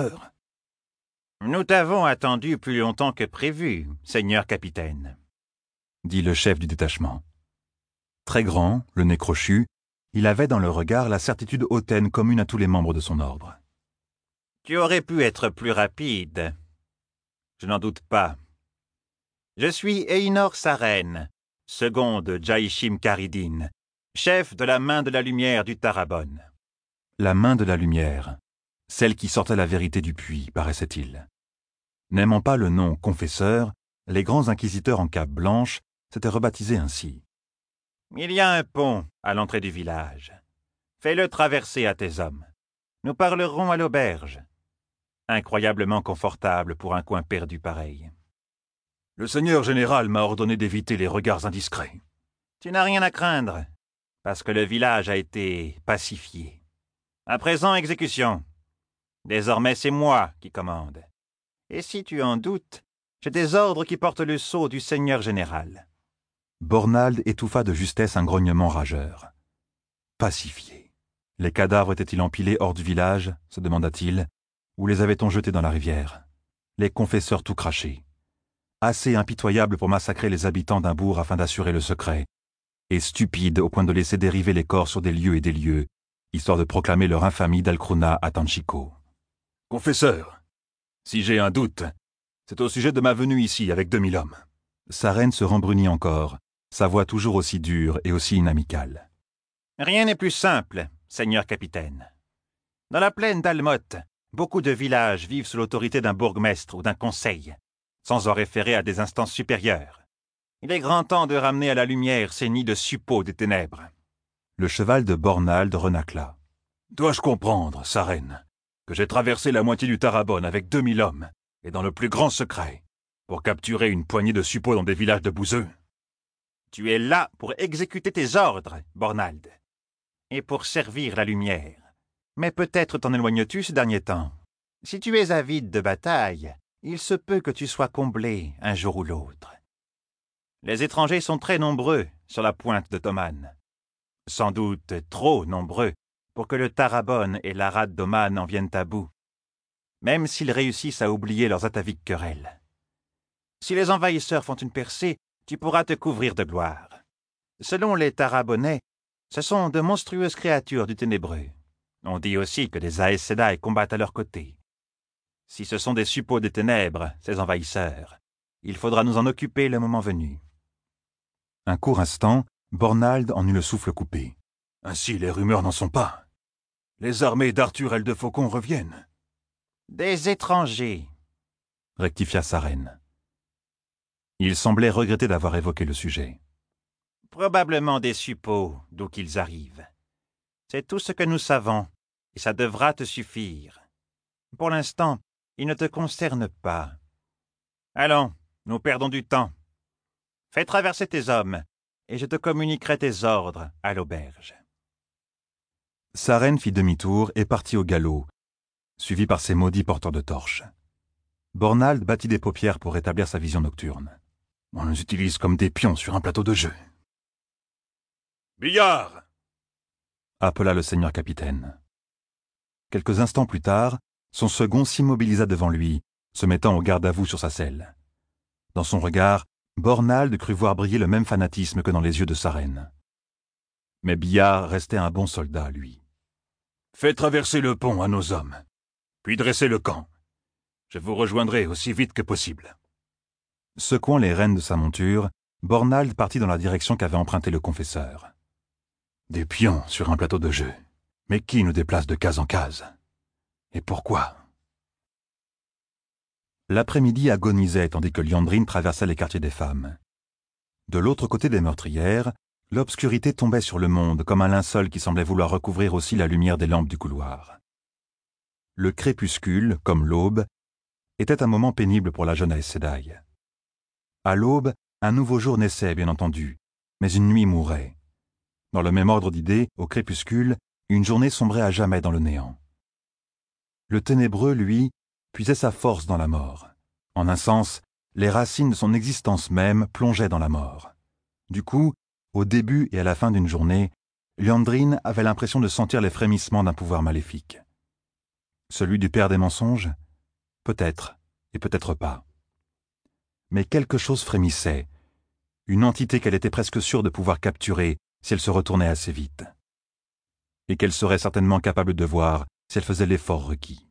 « Nous t'avons attendu plus longtemps que prévu, seigneur capitaine, » dit le chef du détachement. Très grand, le nez crochu, il avait dans le regard la certitude hautaine commune à tous les membres de son ordre. « Tu aurais pu être plus rapide. Je n'en doute pas. Je suis Einor Saren, second de Jaishim Karidin, chef de la main de la lumière du Tarabon. » La main de la lumière, celle qui sortait la vérité du puits, paraissait-il. N'aimant pas le nom confesseur, les grands inquisiteurs en cape blanche s'étaient rebaptisés ainsi. « Il y a un pont à l'entrée du village. Fais-le traverser à tes hommes. Nous parlerons à l'auberge. Incroyablement confortable pour un coin perdu pareil. »« Le seigneur général m'a ordonné d'éviter les regards indiscrets. »« Tu n'as rien à craindre, parce que le village a été pacifié. À présent, exécution. Désormais, c'est moi qui commande. Et si tu en doutes, j'ai des ordres qui portent le sceau du seigneur général. » Bornald étouffa de justesse un grognement rageur. Pacifié. Les cadavres étaient-ils empilés hors du village, se demanda-t-il, ou les avait-on jetés dans la rivière? Les confesseurs tout crachés. Assez impitoyables pour massacrer les habitants d'un bourg afin d'assurer le secret, et stupides au point de laisser dériver les corps sur des lieux et des lieux, histoire de proclamer leur infamie d'Alcruna à Tanchico. « Confesseur, si j'ai un doute, c'est au sujet de ma venue ici avec deux mille hommes. » Saren se rembrunit encore, sa voix toujours aussi dure et aussi inamicale. « Rien n'est plus simple, seigneur capitaine. Dans la plaine d'Almoth, beaucoup de villages vivent sous l'autorité d'un bourgmestre ou d'un conseil, sans en référer à des instances supérieures. Il est grand temps de ramener à la lumière ces nids de suppôts des ténèbres. » Le cheval de Bornald renacla. « Dois-je comprendre, Saren, que j'ai traversé la moitié du Tarabon avec deux mille hommes, et dans le plus grand secret, pour capturer une poignée de suppôts dans des villages de bouseux? » « Tu es là pour exécuter tes ordres, Bornald, et pour servir la lumière. Mais peut-être t'en éloignes-tu ces derniers temps. Si tu es avide de bataille, il se peut que tu sois comblé un jour ou l'autre. Les étrangers sont très nombreux sur la pointe de Toman. Sans doute trop nombreux pour que le Tarabon et l'Arad d'Oman en viennent à bout, même s'ils réussissent à oublier leurs ataviques querelles. Si les envahisseurs font une percée, tu pourras te couvrir de gloire. Selon les Tarabonnais, ce sont de monstrueuses créatures du ténébreux. On dit aussi que des Aes Sedai combattent à leur côté. Si ce sont des suppôts des ténèbres, ces envahisseurs, il faudra nous en occuper le moment venu. » Un court instant, Bornald en eut le souffle coupé. « Ainsi les rumeurs n'en sont pas. Les armées d'Arthur et de Faucon reviennent. »« Des étrangers, » rectifia Saren. Il semblait regretter d'avoir évoqué le sujet. « Probablement des suppôts, d'où qu'ils arrivent. C'est tout ce que nous savons, et ça devra te suffire. Pour l'instant, ils ne te concernent pas. Allons, nous perdons du temps. Fais traverser tes hommes, et je te communiquerai tes ordres à l'auberge. » Sa reine fit demi-tour et partit au galop, suivi par ses maudits porteurs de torches. Bornald battit des paupières pour rétablir sa vision nocturne. On nous utilise comme des pions sur un plateau de jeu. « Billard !» appela le seigneur capitaine. Quelques instants plus tard, son second s'immobilisa devant lui, se mettant au garde-à-vous sur sa selle. Dans son regard, Bornald crut voir briller le même fanatisme que dans les yeux de sa reine. Mais Billard restait un bon soldat, lui. « Faites traverser le pont à nos hommes, puis dressez le camp. Je vous rejoindrai aussi vite que possible. » Secouant les rênes de sa monture, Bornald partit dans la direction qu'avait empruntée le confesseur. « Des pions sur un plateau de jeu. Mais qui nous déplace de case en case? Et pourquoi ?» L'après-midi agonisait tandis que Liandrine traversait les quartiers des femmes. De l'autre côté des meurtrières, l'obscurité tombait sur le monde comme un linceul qui semblait vouloir recouvrir aussi la lumière des lampes du couloir. Le crépuscule, comme l'aube, était un moment pénible pour la jeune Aes Sedai. À l'aube, un nouveau jour naissait, bien entendu, mais une nuit mourait. Dans le même ordre d'idées, au crépuscule, une journée sombrait à jamais dans le néant. Le ténébreux, lui, puisait sa force dans la mort. En un sens, les racines de son existence même plongeaient dans la mort. Du coup, au début et à la fin d'une journée, Liandrine avait l'impression de sentir les frémissements d'un pouvoir maléfique. Celui du père des mensonges? Peut-être, et peut-être pas. Mais quelque chose frémissait, une entité qu'elle était presque sûre de pouvoir capturer si elle se retournait assez vite, et qu'elle serait certainement capable de voir si elle faisait l'effort requis.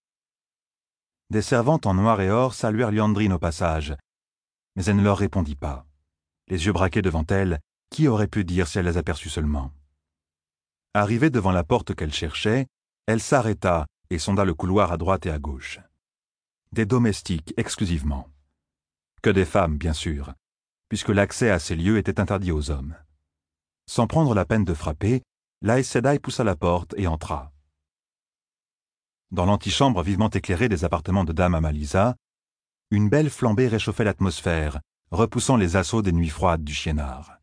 Des servantes en noir et or saluèrent Liandrine au passage, mais elle ne leur répondit pas. Les yeux braqués devant elle, qui aurait pu dire si elle les aperçut seulement? Arrivée devant la porte qu'elle cherchait, elle s'arrêta et sonda le couloir à droite et à gauche. Des domestiques exclusivement. Que des femmes, bien sûr, puisque l'accès à ces lieux était interdit aux hommes. Sans prendre la peine de frapper, l'Aes Sedai poussa la porte et entra. Dans l'antichambre vivement éclairée des appartements de Dame Amalisa, une belle flambée réchauffait l'atmosphère, repoussant les assauts des nuits froides du Shiennar.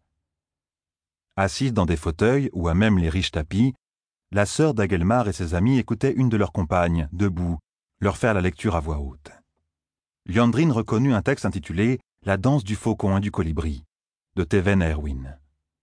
Assise dans des fauteuils ou à même les riches tapis, la sœur d'Agelmar et ses amis écoutaient une de leurs compagnes, debout, leur faire la lecture à voix haute. Liandrine reconnut un texte intitulé « La danse du faucon et du colibri » de Teven Erwin.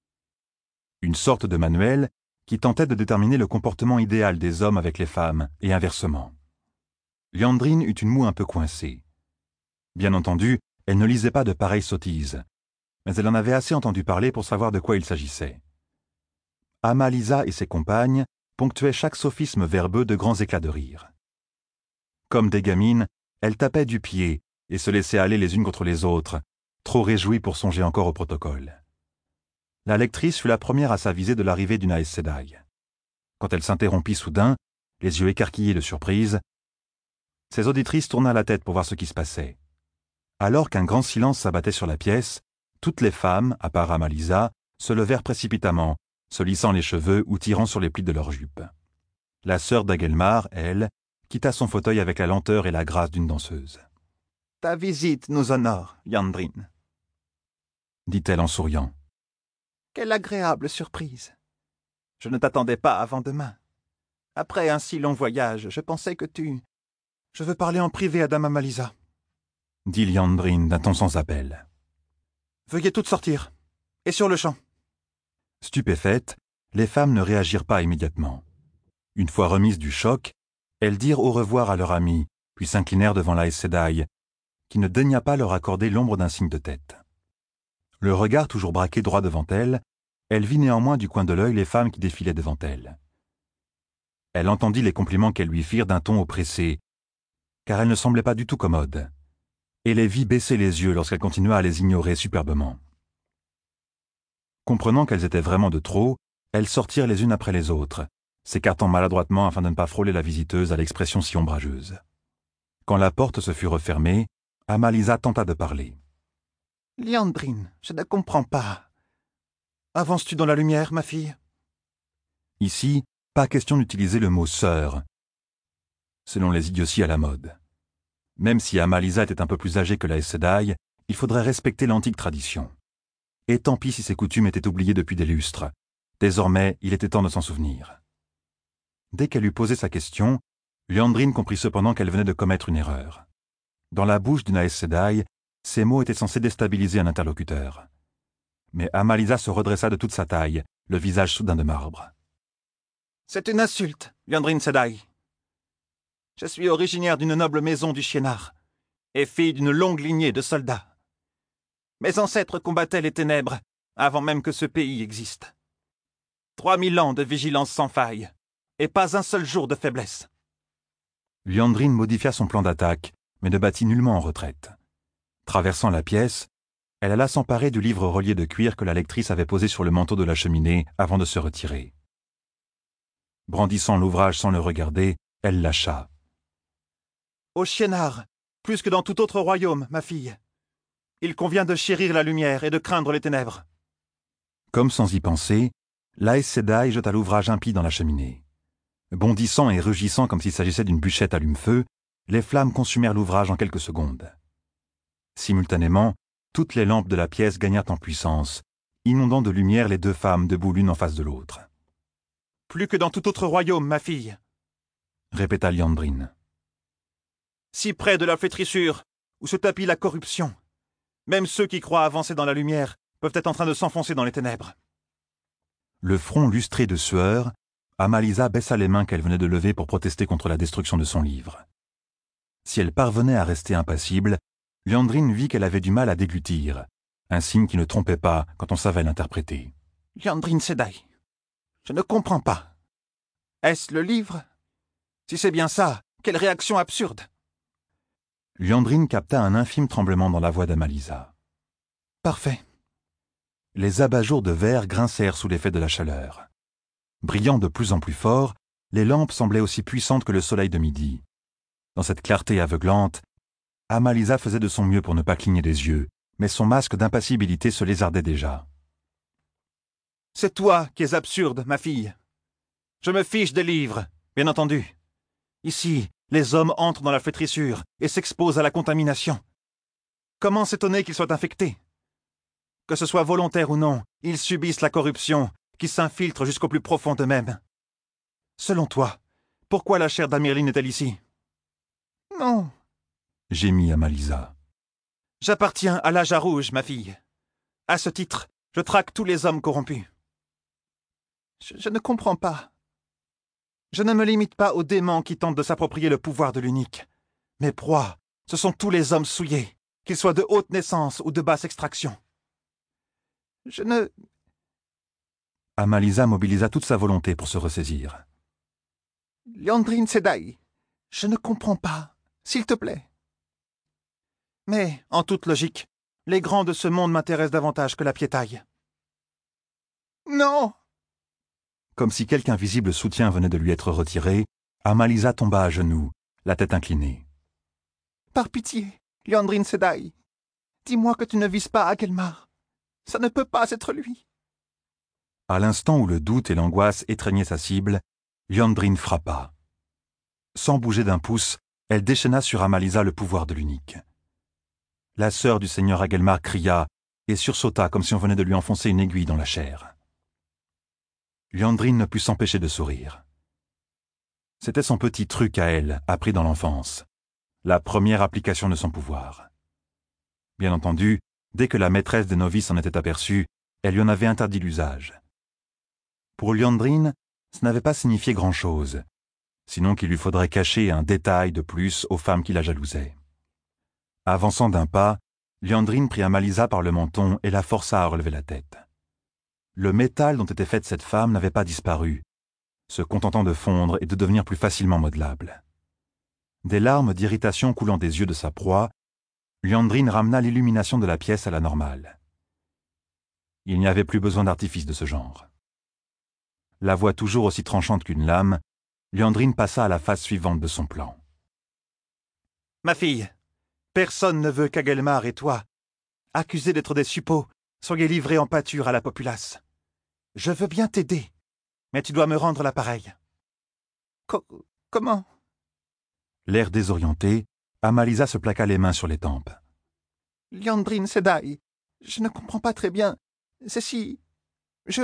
Une sorte de manuel qui tentait de déterminer le comportement idéal des hommes avec les femmes, et inversement. Liandrine eut une moue un peu coincée. Bien entendu, elle ne lisait pas de pareilles sottises, mais elle en avait assez entendu parler pour savoir de quoi il s'agissait. Amalisa et ses compagnes ponctuaient chaque sophisme verbeux de grands éclats de rire. Comme des gamines, elles tapaient du pied et se laissaient aller les unes contre les autres, trop réjouies pour songer encore au protocole. La lectrice fut la première à s'aviser de l'arrivée d'une Aes Sedai. Quand elle s'interrompit soudain, les yeux écarquillés de surprise, ses auditrices tournèrent la tête pour voir ce qui se passait. Alors qu'un grand silence s'abattait sur la pièce, toutes les femmes, à part Amalisa, se levèrent précipitamment, se lissant les cheveux ou tirant sur les plis de leurs jupes. La sœur d'Agelmar, elle, quitta son fauteuil avec la lenteur et la grâce d'une danseuse. « Ta visite nous honore, Liandrine, » dit-elle en souriant. « Quelle agréable surprise. Je ne t'attendais pas avant demain. Après un si long voyage, je pensais que tu... Je veux parler en privé à Dame Amalisa, » dit Liandrine d'un ton sans appel. « Veuillez toutes sortir, et sur le champ. » Stupéfaites, les femmes ne réagirent pas immédiatement. Une fois remises du choc, elles dirent au revoir à leur amie, puis s'inclinèrent devant l'Aes Sedai, qui ne daigna pas leur accorder l'ombre d'un signe de tête. Le regard toujours braqué droit devant elle, elle vit néanmoins du coin de l'œil les femmes qui défilaient devant elle. Elle entendit les compliments qu'elles lui firent d'un ton oppressé, car elle ne semblait pas du tout commode, et les vit baisser les yeux lorsqu'elle continua à les ignorer superbement. Comprenant qu'elles étaient vraiment de trop, elles sortirent les unes après les autres, s'écartant maladroitement afin de ne pas frôler la visiteuse à l'expression si ombrageuse. Quand la porte se fut refermée, Amalisa tenta de parler. « Liandrine, je ne comprends pas. Avances-tu dans la lumière, ma fille ?» Ici, pas question d'utiliser le mot « sœur », selon les idioties à la mode. Même si Amalisa était un peu plus âgée que la Aes Sedai, il faudrait respecter l'antique tradition. Et tant pis si ces coutumes étaient oubliées depuis des lustres. Désormais, il était temps de s'en souvenir. Dès qu'elle eut posé sa question, Liandrine comprit cependant qu'elle venait de commettre une erreur. Dans la bouche d'une Aes Sedai, ces mots étaient censés déstabiliser un interlocuteur. Mais Amalisa se redressa de toute sa taille, le visage soudain de marbre. « C'est une insulte, Liandrine Sedai. Je suis originaire d'une noble maison du Shienar et fille d'une longue lignée de soldats. Mes ancêtres combattaient les ténèbres avant même que ce pays existe. Trois mille ans de vigilance sans faille et pas un seul jour de faiblesse. » Liandrine modifia son plan d'attaque, mais ne battit nullement en retraite. Traversant la pièce, elle alla s'emparer du livre relié de cuir que la lectrice avait posé sur le manteau de la cheminée avant de se retirer. Brandissant l'ouvrage sans le regarder, elle lâcha. « Au Shienar, plus que dans tout autre royaume, ma fille, il convient de chérir la lumière et de craindre les ténèbres. » Comme sans y penser, l'Aes Sedai jeta l'ouvrage impie dans la cheminée. Bondissant et rugissant comme s'il s'agissait d'une bûchette allume-feu, les flammes consumèrent l'ouvrage en quelques secondes. Simultanément, toutes les lampes de la pièce gagnèrent en puissance, inondant de lumière les deux femmes debout l'une en face de l'autre. « Plus que dans tout autre royaume, ma fille, » répéta Liandrine. « Si près de la flétrissure, où se tapit la corruption, même ceux qui croient avancer dans la lumière peuvent être en train de s'enfoncer dans les ténèbres. » Le front lustré de sueur, Amalisa baissa les mains qu'elle venait de lever pour protester contre la destruction de son livre. Si elle parvenait à rester impassible, Liandrine vit qu'elle avait du mal à déglutir, un signe qui ne trompait pas quand on savait l'interpréter. « Liandrine Sedai, je ne comprends pas. Est-ce le livre? Si c'est bien ça, quelle réaction absurde !» Liandrine capta un infime tremblement dans la voix d'Amalisa. « Parfait. » Les abat-jours de verre grincèrent sous l'effet de la chaleur. Brillant de plus en plus fort, les lampes semblaient aussi puissantes que le soleil de midi. Dans cette clarté aveuglante, Amalisa faisait de son mieux pour ne pas cligner des yeux, mais son masque d'impassibilité se lézardait déjà. « C'est toi qui es absurde, ma fille. Je me fiche des livres, bien entendu. Ici, les hommes entrent dans la flétrissure et s'exposent à la contamination. Comment s'étonner qu'ils soient infectés? Que ce soit volontaire ou non, ils subissent la corruption qui s'infiltre jusqu'au plus profond d'eux-mêmes. Selon toi, pourquoi la chair d'Amirline est-elle ici? » ?»« Non, » gémit Amalisa. « J'appartiens à l'âge à rouge, ma fille. À ce titre, je traque tous les hommes corrompus. Je, je ne comprends pas. Je ne me limite pas aux démons qui tentent de s'approprier le pouvoir de l'unique. Mes proies, ce sont tous les hommes souillés, qu'ils soient de haute naissance ou de basse extraction. Je ne... » Amalisa mobilisa toute sa volonté pour se ressaisir. « Liandrine Sedai, je ne comprends pas, s'il te plaît. Mais, en toute logique, les grands de ce monde m'intéressent davantage que la piétaille. »« Non !» Comme si quelque invisible soutien venait de lui être retiré, Amalisa tomba à genoux, la tête inclinée. « Par pitié, Liandrine Sedai, dis-moi que tu ne vises pas Agelmar. Ça ne peut pas être lui. » À l'instant où le doute et l'angoisse étreignaient sa cible, Liandrine frappa. Sans bouger d'un pouce, elle déchaîna sur Amalisa le pouvoir de l'unique. La sœur du seigneur Agelmar cria et sursauta comme si on venait de lui enfoncer une aiguille dans la chair. Liandrine ne put s'empêcher de sourire. C'était son petit truc à elle, appris dans l'enfance, la première application de son pouvoir. Bien entendu, dès que la maîtresse des novices en était aperçue, elle lui en avait interdit l'usage. Pour Liandrine, ce n'avait pas signifié grand-chose, sinon qu'il lui faudrait cacher un détail de plus aux femmes qui la jalousaient. Avançant d'un pas, Liandrine prit Amalisa par le menton et la força à relever la tête. Le métal dont était faite cette femme n'avait pas disparu, se contentant de fondre et de devenir plus facilement modelable. Des larmes d'irritation coulant des yeux de sa proie, Liandrine ramena l'illumination de la pièce à la normale. Il n'y avait plus besoin d'artifice de ce genre. La voix toujours aussi tranchante qu'une lame, Liandrine passa à la phase suivante de son plan. « Ma fille, personne ne veut qu'Agelmar et toi, accusés d'être des suppôts, soyez livrés en pâture à la populace. Je veux bien t'aider, mais tu dois me rendre l'appareil. »« Co- Comment ?» L'air désorienté, Amalisa se plaqua les mains sur les tempes. « Liandrine Sedai, je ne comprends pas très bien. C'est si... Je... »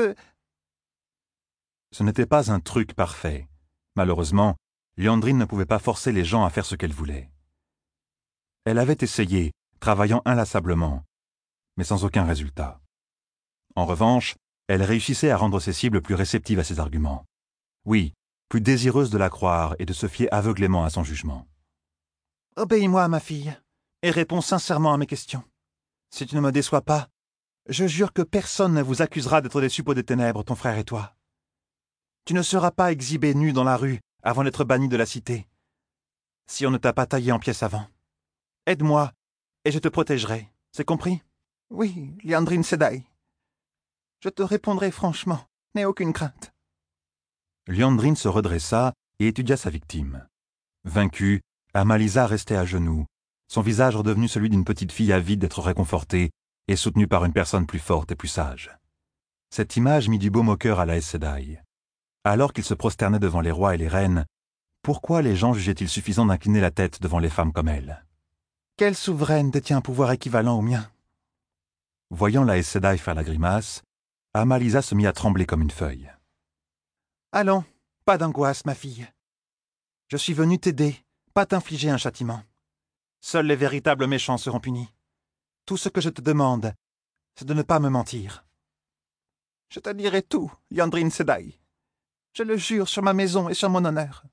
Ce n'était pas un truc parfait, Malheureusement, Liandrine ne pouvait pas forcer les gens à faire ce qu'elle voulait. Elle avait essayé, travaillant inlassablement, mais sans aucun résultat. En revanche, elle réussissait à rendre ses cibles plus réceptives à ses arguments. Oui, plus désireuses de la croire et de se fier aveuglément à son jugement. « Obéis-moi, ma fille, et réponds sincèrement à mes questions. Si tu ne me déçois pas, je jure que personne ne vous accusera d'être des suppôts des ténèbres, ton frère et toi. Tu ne seras pas exhibé nu dans la rue avant d'être banni de la cité, si on ne t'a pas taillé en pièces avant. Aide-moi, et je te protégerai, c'est compris? Oui, Liandrine Sedai. Je te répondrai franchement, n'aie aucune crainte. » Liandrine se redressa et étudia sa victime. Vaincue, Amalisa restait à genoux, son visage redevenu celui d'une petite fille avide d'être réconfortée et soutenue par une personne plus forte et plus sage. Cette image mit du baume au cœur à la Aes Sedai. Alors qu'il se prosternait devant les rois et les reines, pourquoi les gens jugeaient-ils suffisant d'incliner la tête devant les femmes comme elle? Quelle souveraine détient un pouvoir équivalent au mien? Voyant la Aes Sedai faire la grimace, Amalisa se mit à trembler comme une feuille. Allons, pas d'angoisse, ma fille. Je suis venu t'aider, pas t'infliger un châtiment. Seuls les véritables méchants seront punis. Tout ce que je te demande, c'est de ne pas me mentir. Je te dirai tout, Liandrine Sedai. Je le jure sur ma maison et sur mon honneur.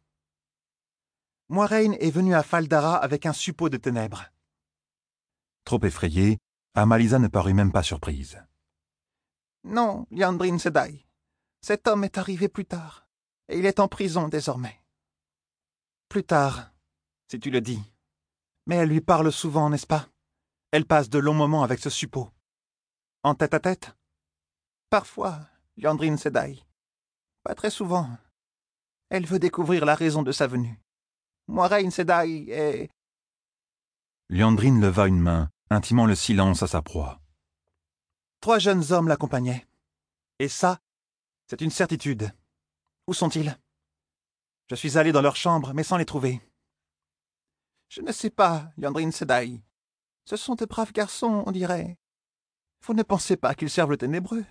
Moiraine est venue à Fal Dara avec un suppôt de ténèbres. Trop effrayée, Amalisa ne parut même pas surprise. Non, Liandrine Sedai. Cet homme est arrivé plus tard, et il est en prison désormais. Plus tard, si tu le dis. Mais elle lui parle souvent, n'est-ce pas? Elle passe de longs moments avec ce suppôt. En tête à tête? Parfois, Liandrine Sedai. Pas très souvent. Elle veut découvrir la raison de sa venue. Moiraine Sedai est... Liandrine leva une main, intimant le silence à sa proie. Trois jeunes hommes l'accompagnaient. Et ça, c'est une certitude. Où sont-ils? Je suis allé dans leur chambre, mais sans les trouver. Je ne sais pas, Liandrine Sedai. Ce sont de braves garçons, on dirait. Vous ne pensez pas qu'ils servent le ténébreux?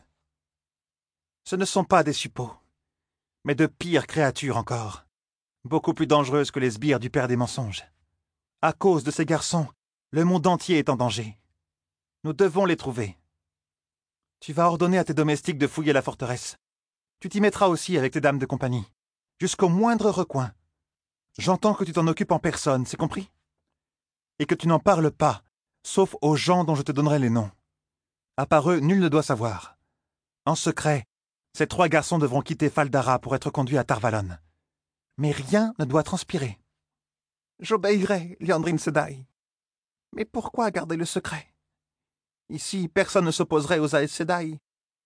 Ce ne sont pas des suppôts, mais de pires créatures encore, beaucoup plus dangereuses que les sbires du père des mensonges. À cause de ces garçons, le monde entier est en danger. Nous devons les trouver. Tu vas ordonner à tes domestiques de fouiller la forteresse. Tu t'y mettras aussi avec tes dames de compagnie, jusqu'au moindre recoin. J'entends que tu t'en occupes en personne, c'est compris? Et que tu n'en parles pas, sauf aux gens dont je te donnerai les noms. À part eux, nul ne doit savoir. En secret, ces trois garçons devront quitter Fal Dara pour être conduits à Tarvalon. Mais rien ne doit transpirer. J'obéirai, Liandrine Sedai. Mais pourquoi garder le secret? Ici, personne ne s'opposerait aux Aes Sedai.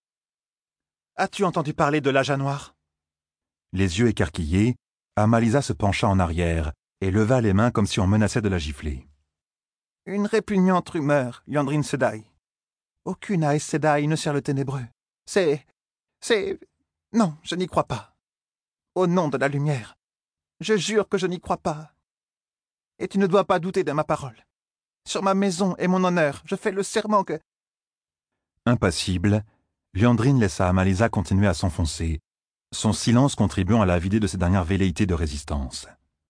As-tu entendu parler de l'Aja Noir? Les yeux écarquillés, Amalisa se pencha en arrière et leva les mains comme si on menaçait de la gifler. Une répugnante rumeur, Liandrine Sedai. Aucune Aes Sedai ne sert le ténébreux. C'est... c'est... Non, je n'y crois pas. Au nom de la lumière, je jure que je n'y crois pas. Et tu ne dois pas douter de ma parole. Sur ma maison et mon honneur, je fais le serment que... Impassible, Liandrine laissa Amalisa continuer à s'enfoncer, son silence contribuant à la vider de ses dernières velléités de résistance.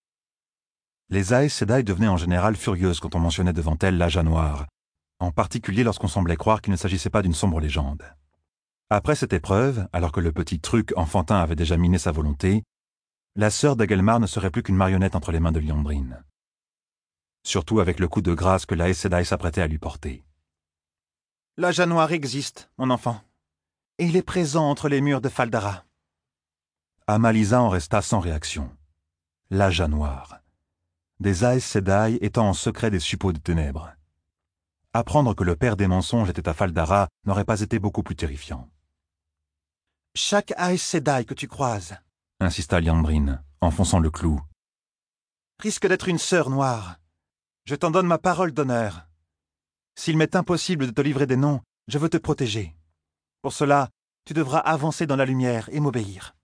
Les Aes Sedai devenaient en général furieuses quand on mentionnait devant elles l'Aja Noir, en particulier lorsqu'on semblait croire qu'il ne s'agissait pas d'une sombre légende. Après cette épreuve, alors que le petit truc enfantin avait déjà miné sa volonté, la sœur d'Agelmar ne serait plus qu'une marionnette entre les mains de Liandrine. Surtout avec le coup de grâce que la Aes Sedai s'apprêtait à lui porter. L'Aja Noir existe, mon enfant, et il est présent entre les murs de Fal Dara. Amalisa en resta sans réaction. L'Aja Noir. Des Aes Sedai étant en secret des suppôts de ténèbres. Apprendre que le père des mensonges était à Fal Dara n'aurait pas été beaucoup plus terrifiant. Chaque Aes Sedai que tu croises, insista Liandrine, enfonçant le clou, risque d'être une sœur noire. Je t'en donne ma parole d'honneur. S'il m'est impossible de te livrer des noms, je veux te protéger. Pour cela, tu devras avancer dans la lumière et m'obéir.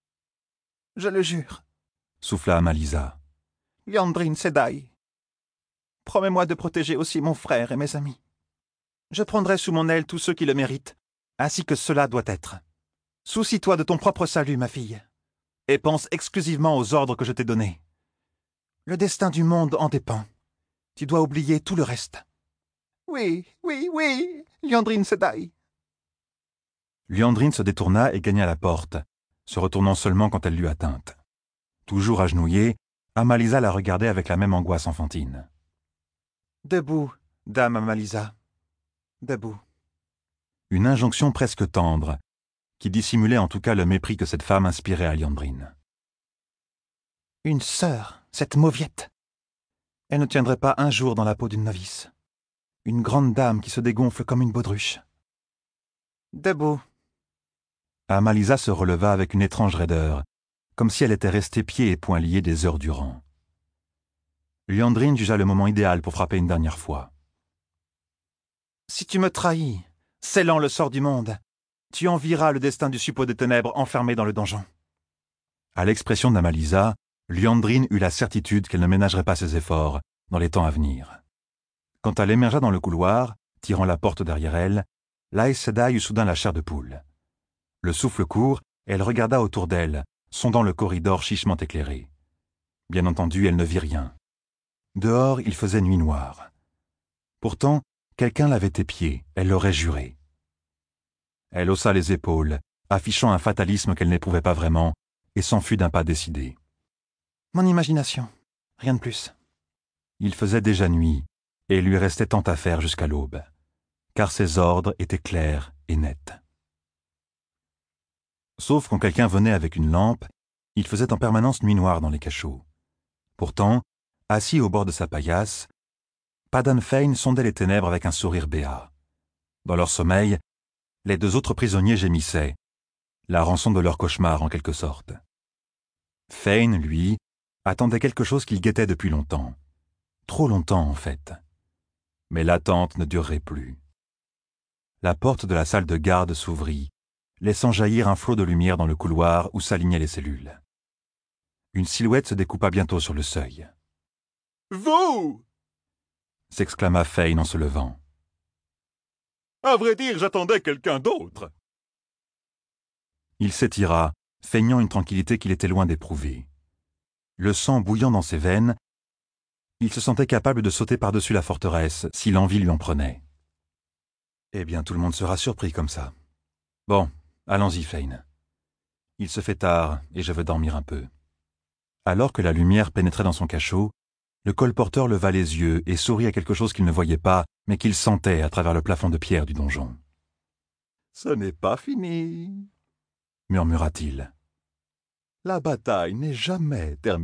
Je le jure, souffla Amalisa. Liandrine Sedai. Promets-moi de protéger aussi mon frère et mes amis. Je prendrai sous mon aile tous ceux qui le méritent, ainsi que cela doit être. Soucie-toi de ton propre salut, ma fille. et pense exclusivement aux ordres que je t'ai donnés. Le destin du monde en dépend. Tu dois oublier tout le reste. Oui, oui, oui, Liandrine Sedai. Liandrine se détourna et gagna la porte, se retournant seulement quand elle l'eut atteinte. Toujours agenouillée, Amalisa la regardait avec la même angoisse enfantine. Debout, dame Amalisa. Debout. Une injonction presque tendre, qui dissimulait en tout cas le mépris que cette femme inspirait à Liandrine. Une sœur, cette mauviette. Elle ne tiendrait pas un jour dans la peau d'une novice. Une grande dame qui se dégonfle comme une baudruche. Debout. Amalisa se releva avec une étrange raideur, comme si elle était restée pieds et poings liés des heures durant. Liandrine jugea le moment idéal pour frapper une dernière fois. Si tu me trahis, scellant le sort du monde, tu envieras le destin du suppôt des ténèbres enfermé dans le donjon. À l'expression d'Amalisa, Liandrine eut la certitude qu'elle ne ménagerait pas ses efforts dans les temps à venir. Quand elle émergea dans le couloir, tirant la porte derrière elle, l'Aes Sedai eut soudain la chair de poule. Le souffle court, elle regarda autour d'elle, sondant le corridor chichement éclairé. Bien entendu, elle ne vit rien. Dehors, il faisait nuit noire. Pourtant, quelqu'un l'avait épiée, elle l'aurait juré. Elle haussa les épaules, affichant un fatalisme qu'elle n'éprouvait pas vraiment, et s'enfuit d'un pas décidé. Mon imagination, rien de plus. Il faisait déjà nuit, et il lui restait tant à faire jusqu'à l'aube, car ses ordres étaient clairs et nets. Sauf quand quelqu'un venait avec une lampe, il faisait en permanence nuit noire dans les cachots. Pourtant, assis au bord de sa paillasse, Padan Fain sondait les ténèbres avec un sourire béat. Dans leur sommeil, les deux autres prisonniers gémissaient, la rançon de leur cauchemar en quelque sorte. Fain, lui, attendait quelque chose qu'il guettait depuis longtemps. Trop longtemps, en fait. Mais l'attente ne durerait plus. La porte de la salle de garde s'ouvrit, laissant jaillir un flot de lumière dans le couloir où s'alignaient les cellules. Une silhouette se découpa bientôt sur le seuil. « Vous !» s'exclama Fain en se levant. « À vrai dire, j'attendais quelqu'un d'autre. » Il s'étira, feignant une tranquillité qu'il était loin d'éprouver. Le sang bouillant dans ses veines, il se sentait capable de sauter par-dessus la forteresse si l'envie lui en prenait. Eh bien, tout le monde sera surpris comme ça. Bon, allons-y, Fain. Il se fait tard et je veux dormir un peu. Alors que la lumière pénétrait dans son cachot, le colporteur leva les yeux et sourit à quelque chose qu'il ne voyait pas, mais qu'il sentait à travers le plafond de pierre du donjon. « Ce n'est pas fini, » murmura-t-il. « La bataille n'est jamais terminée. »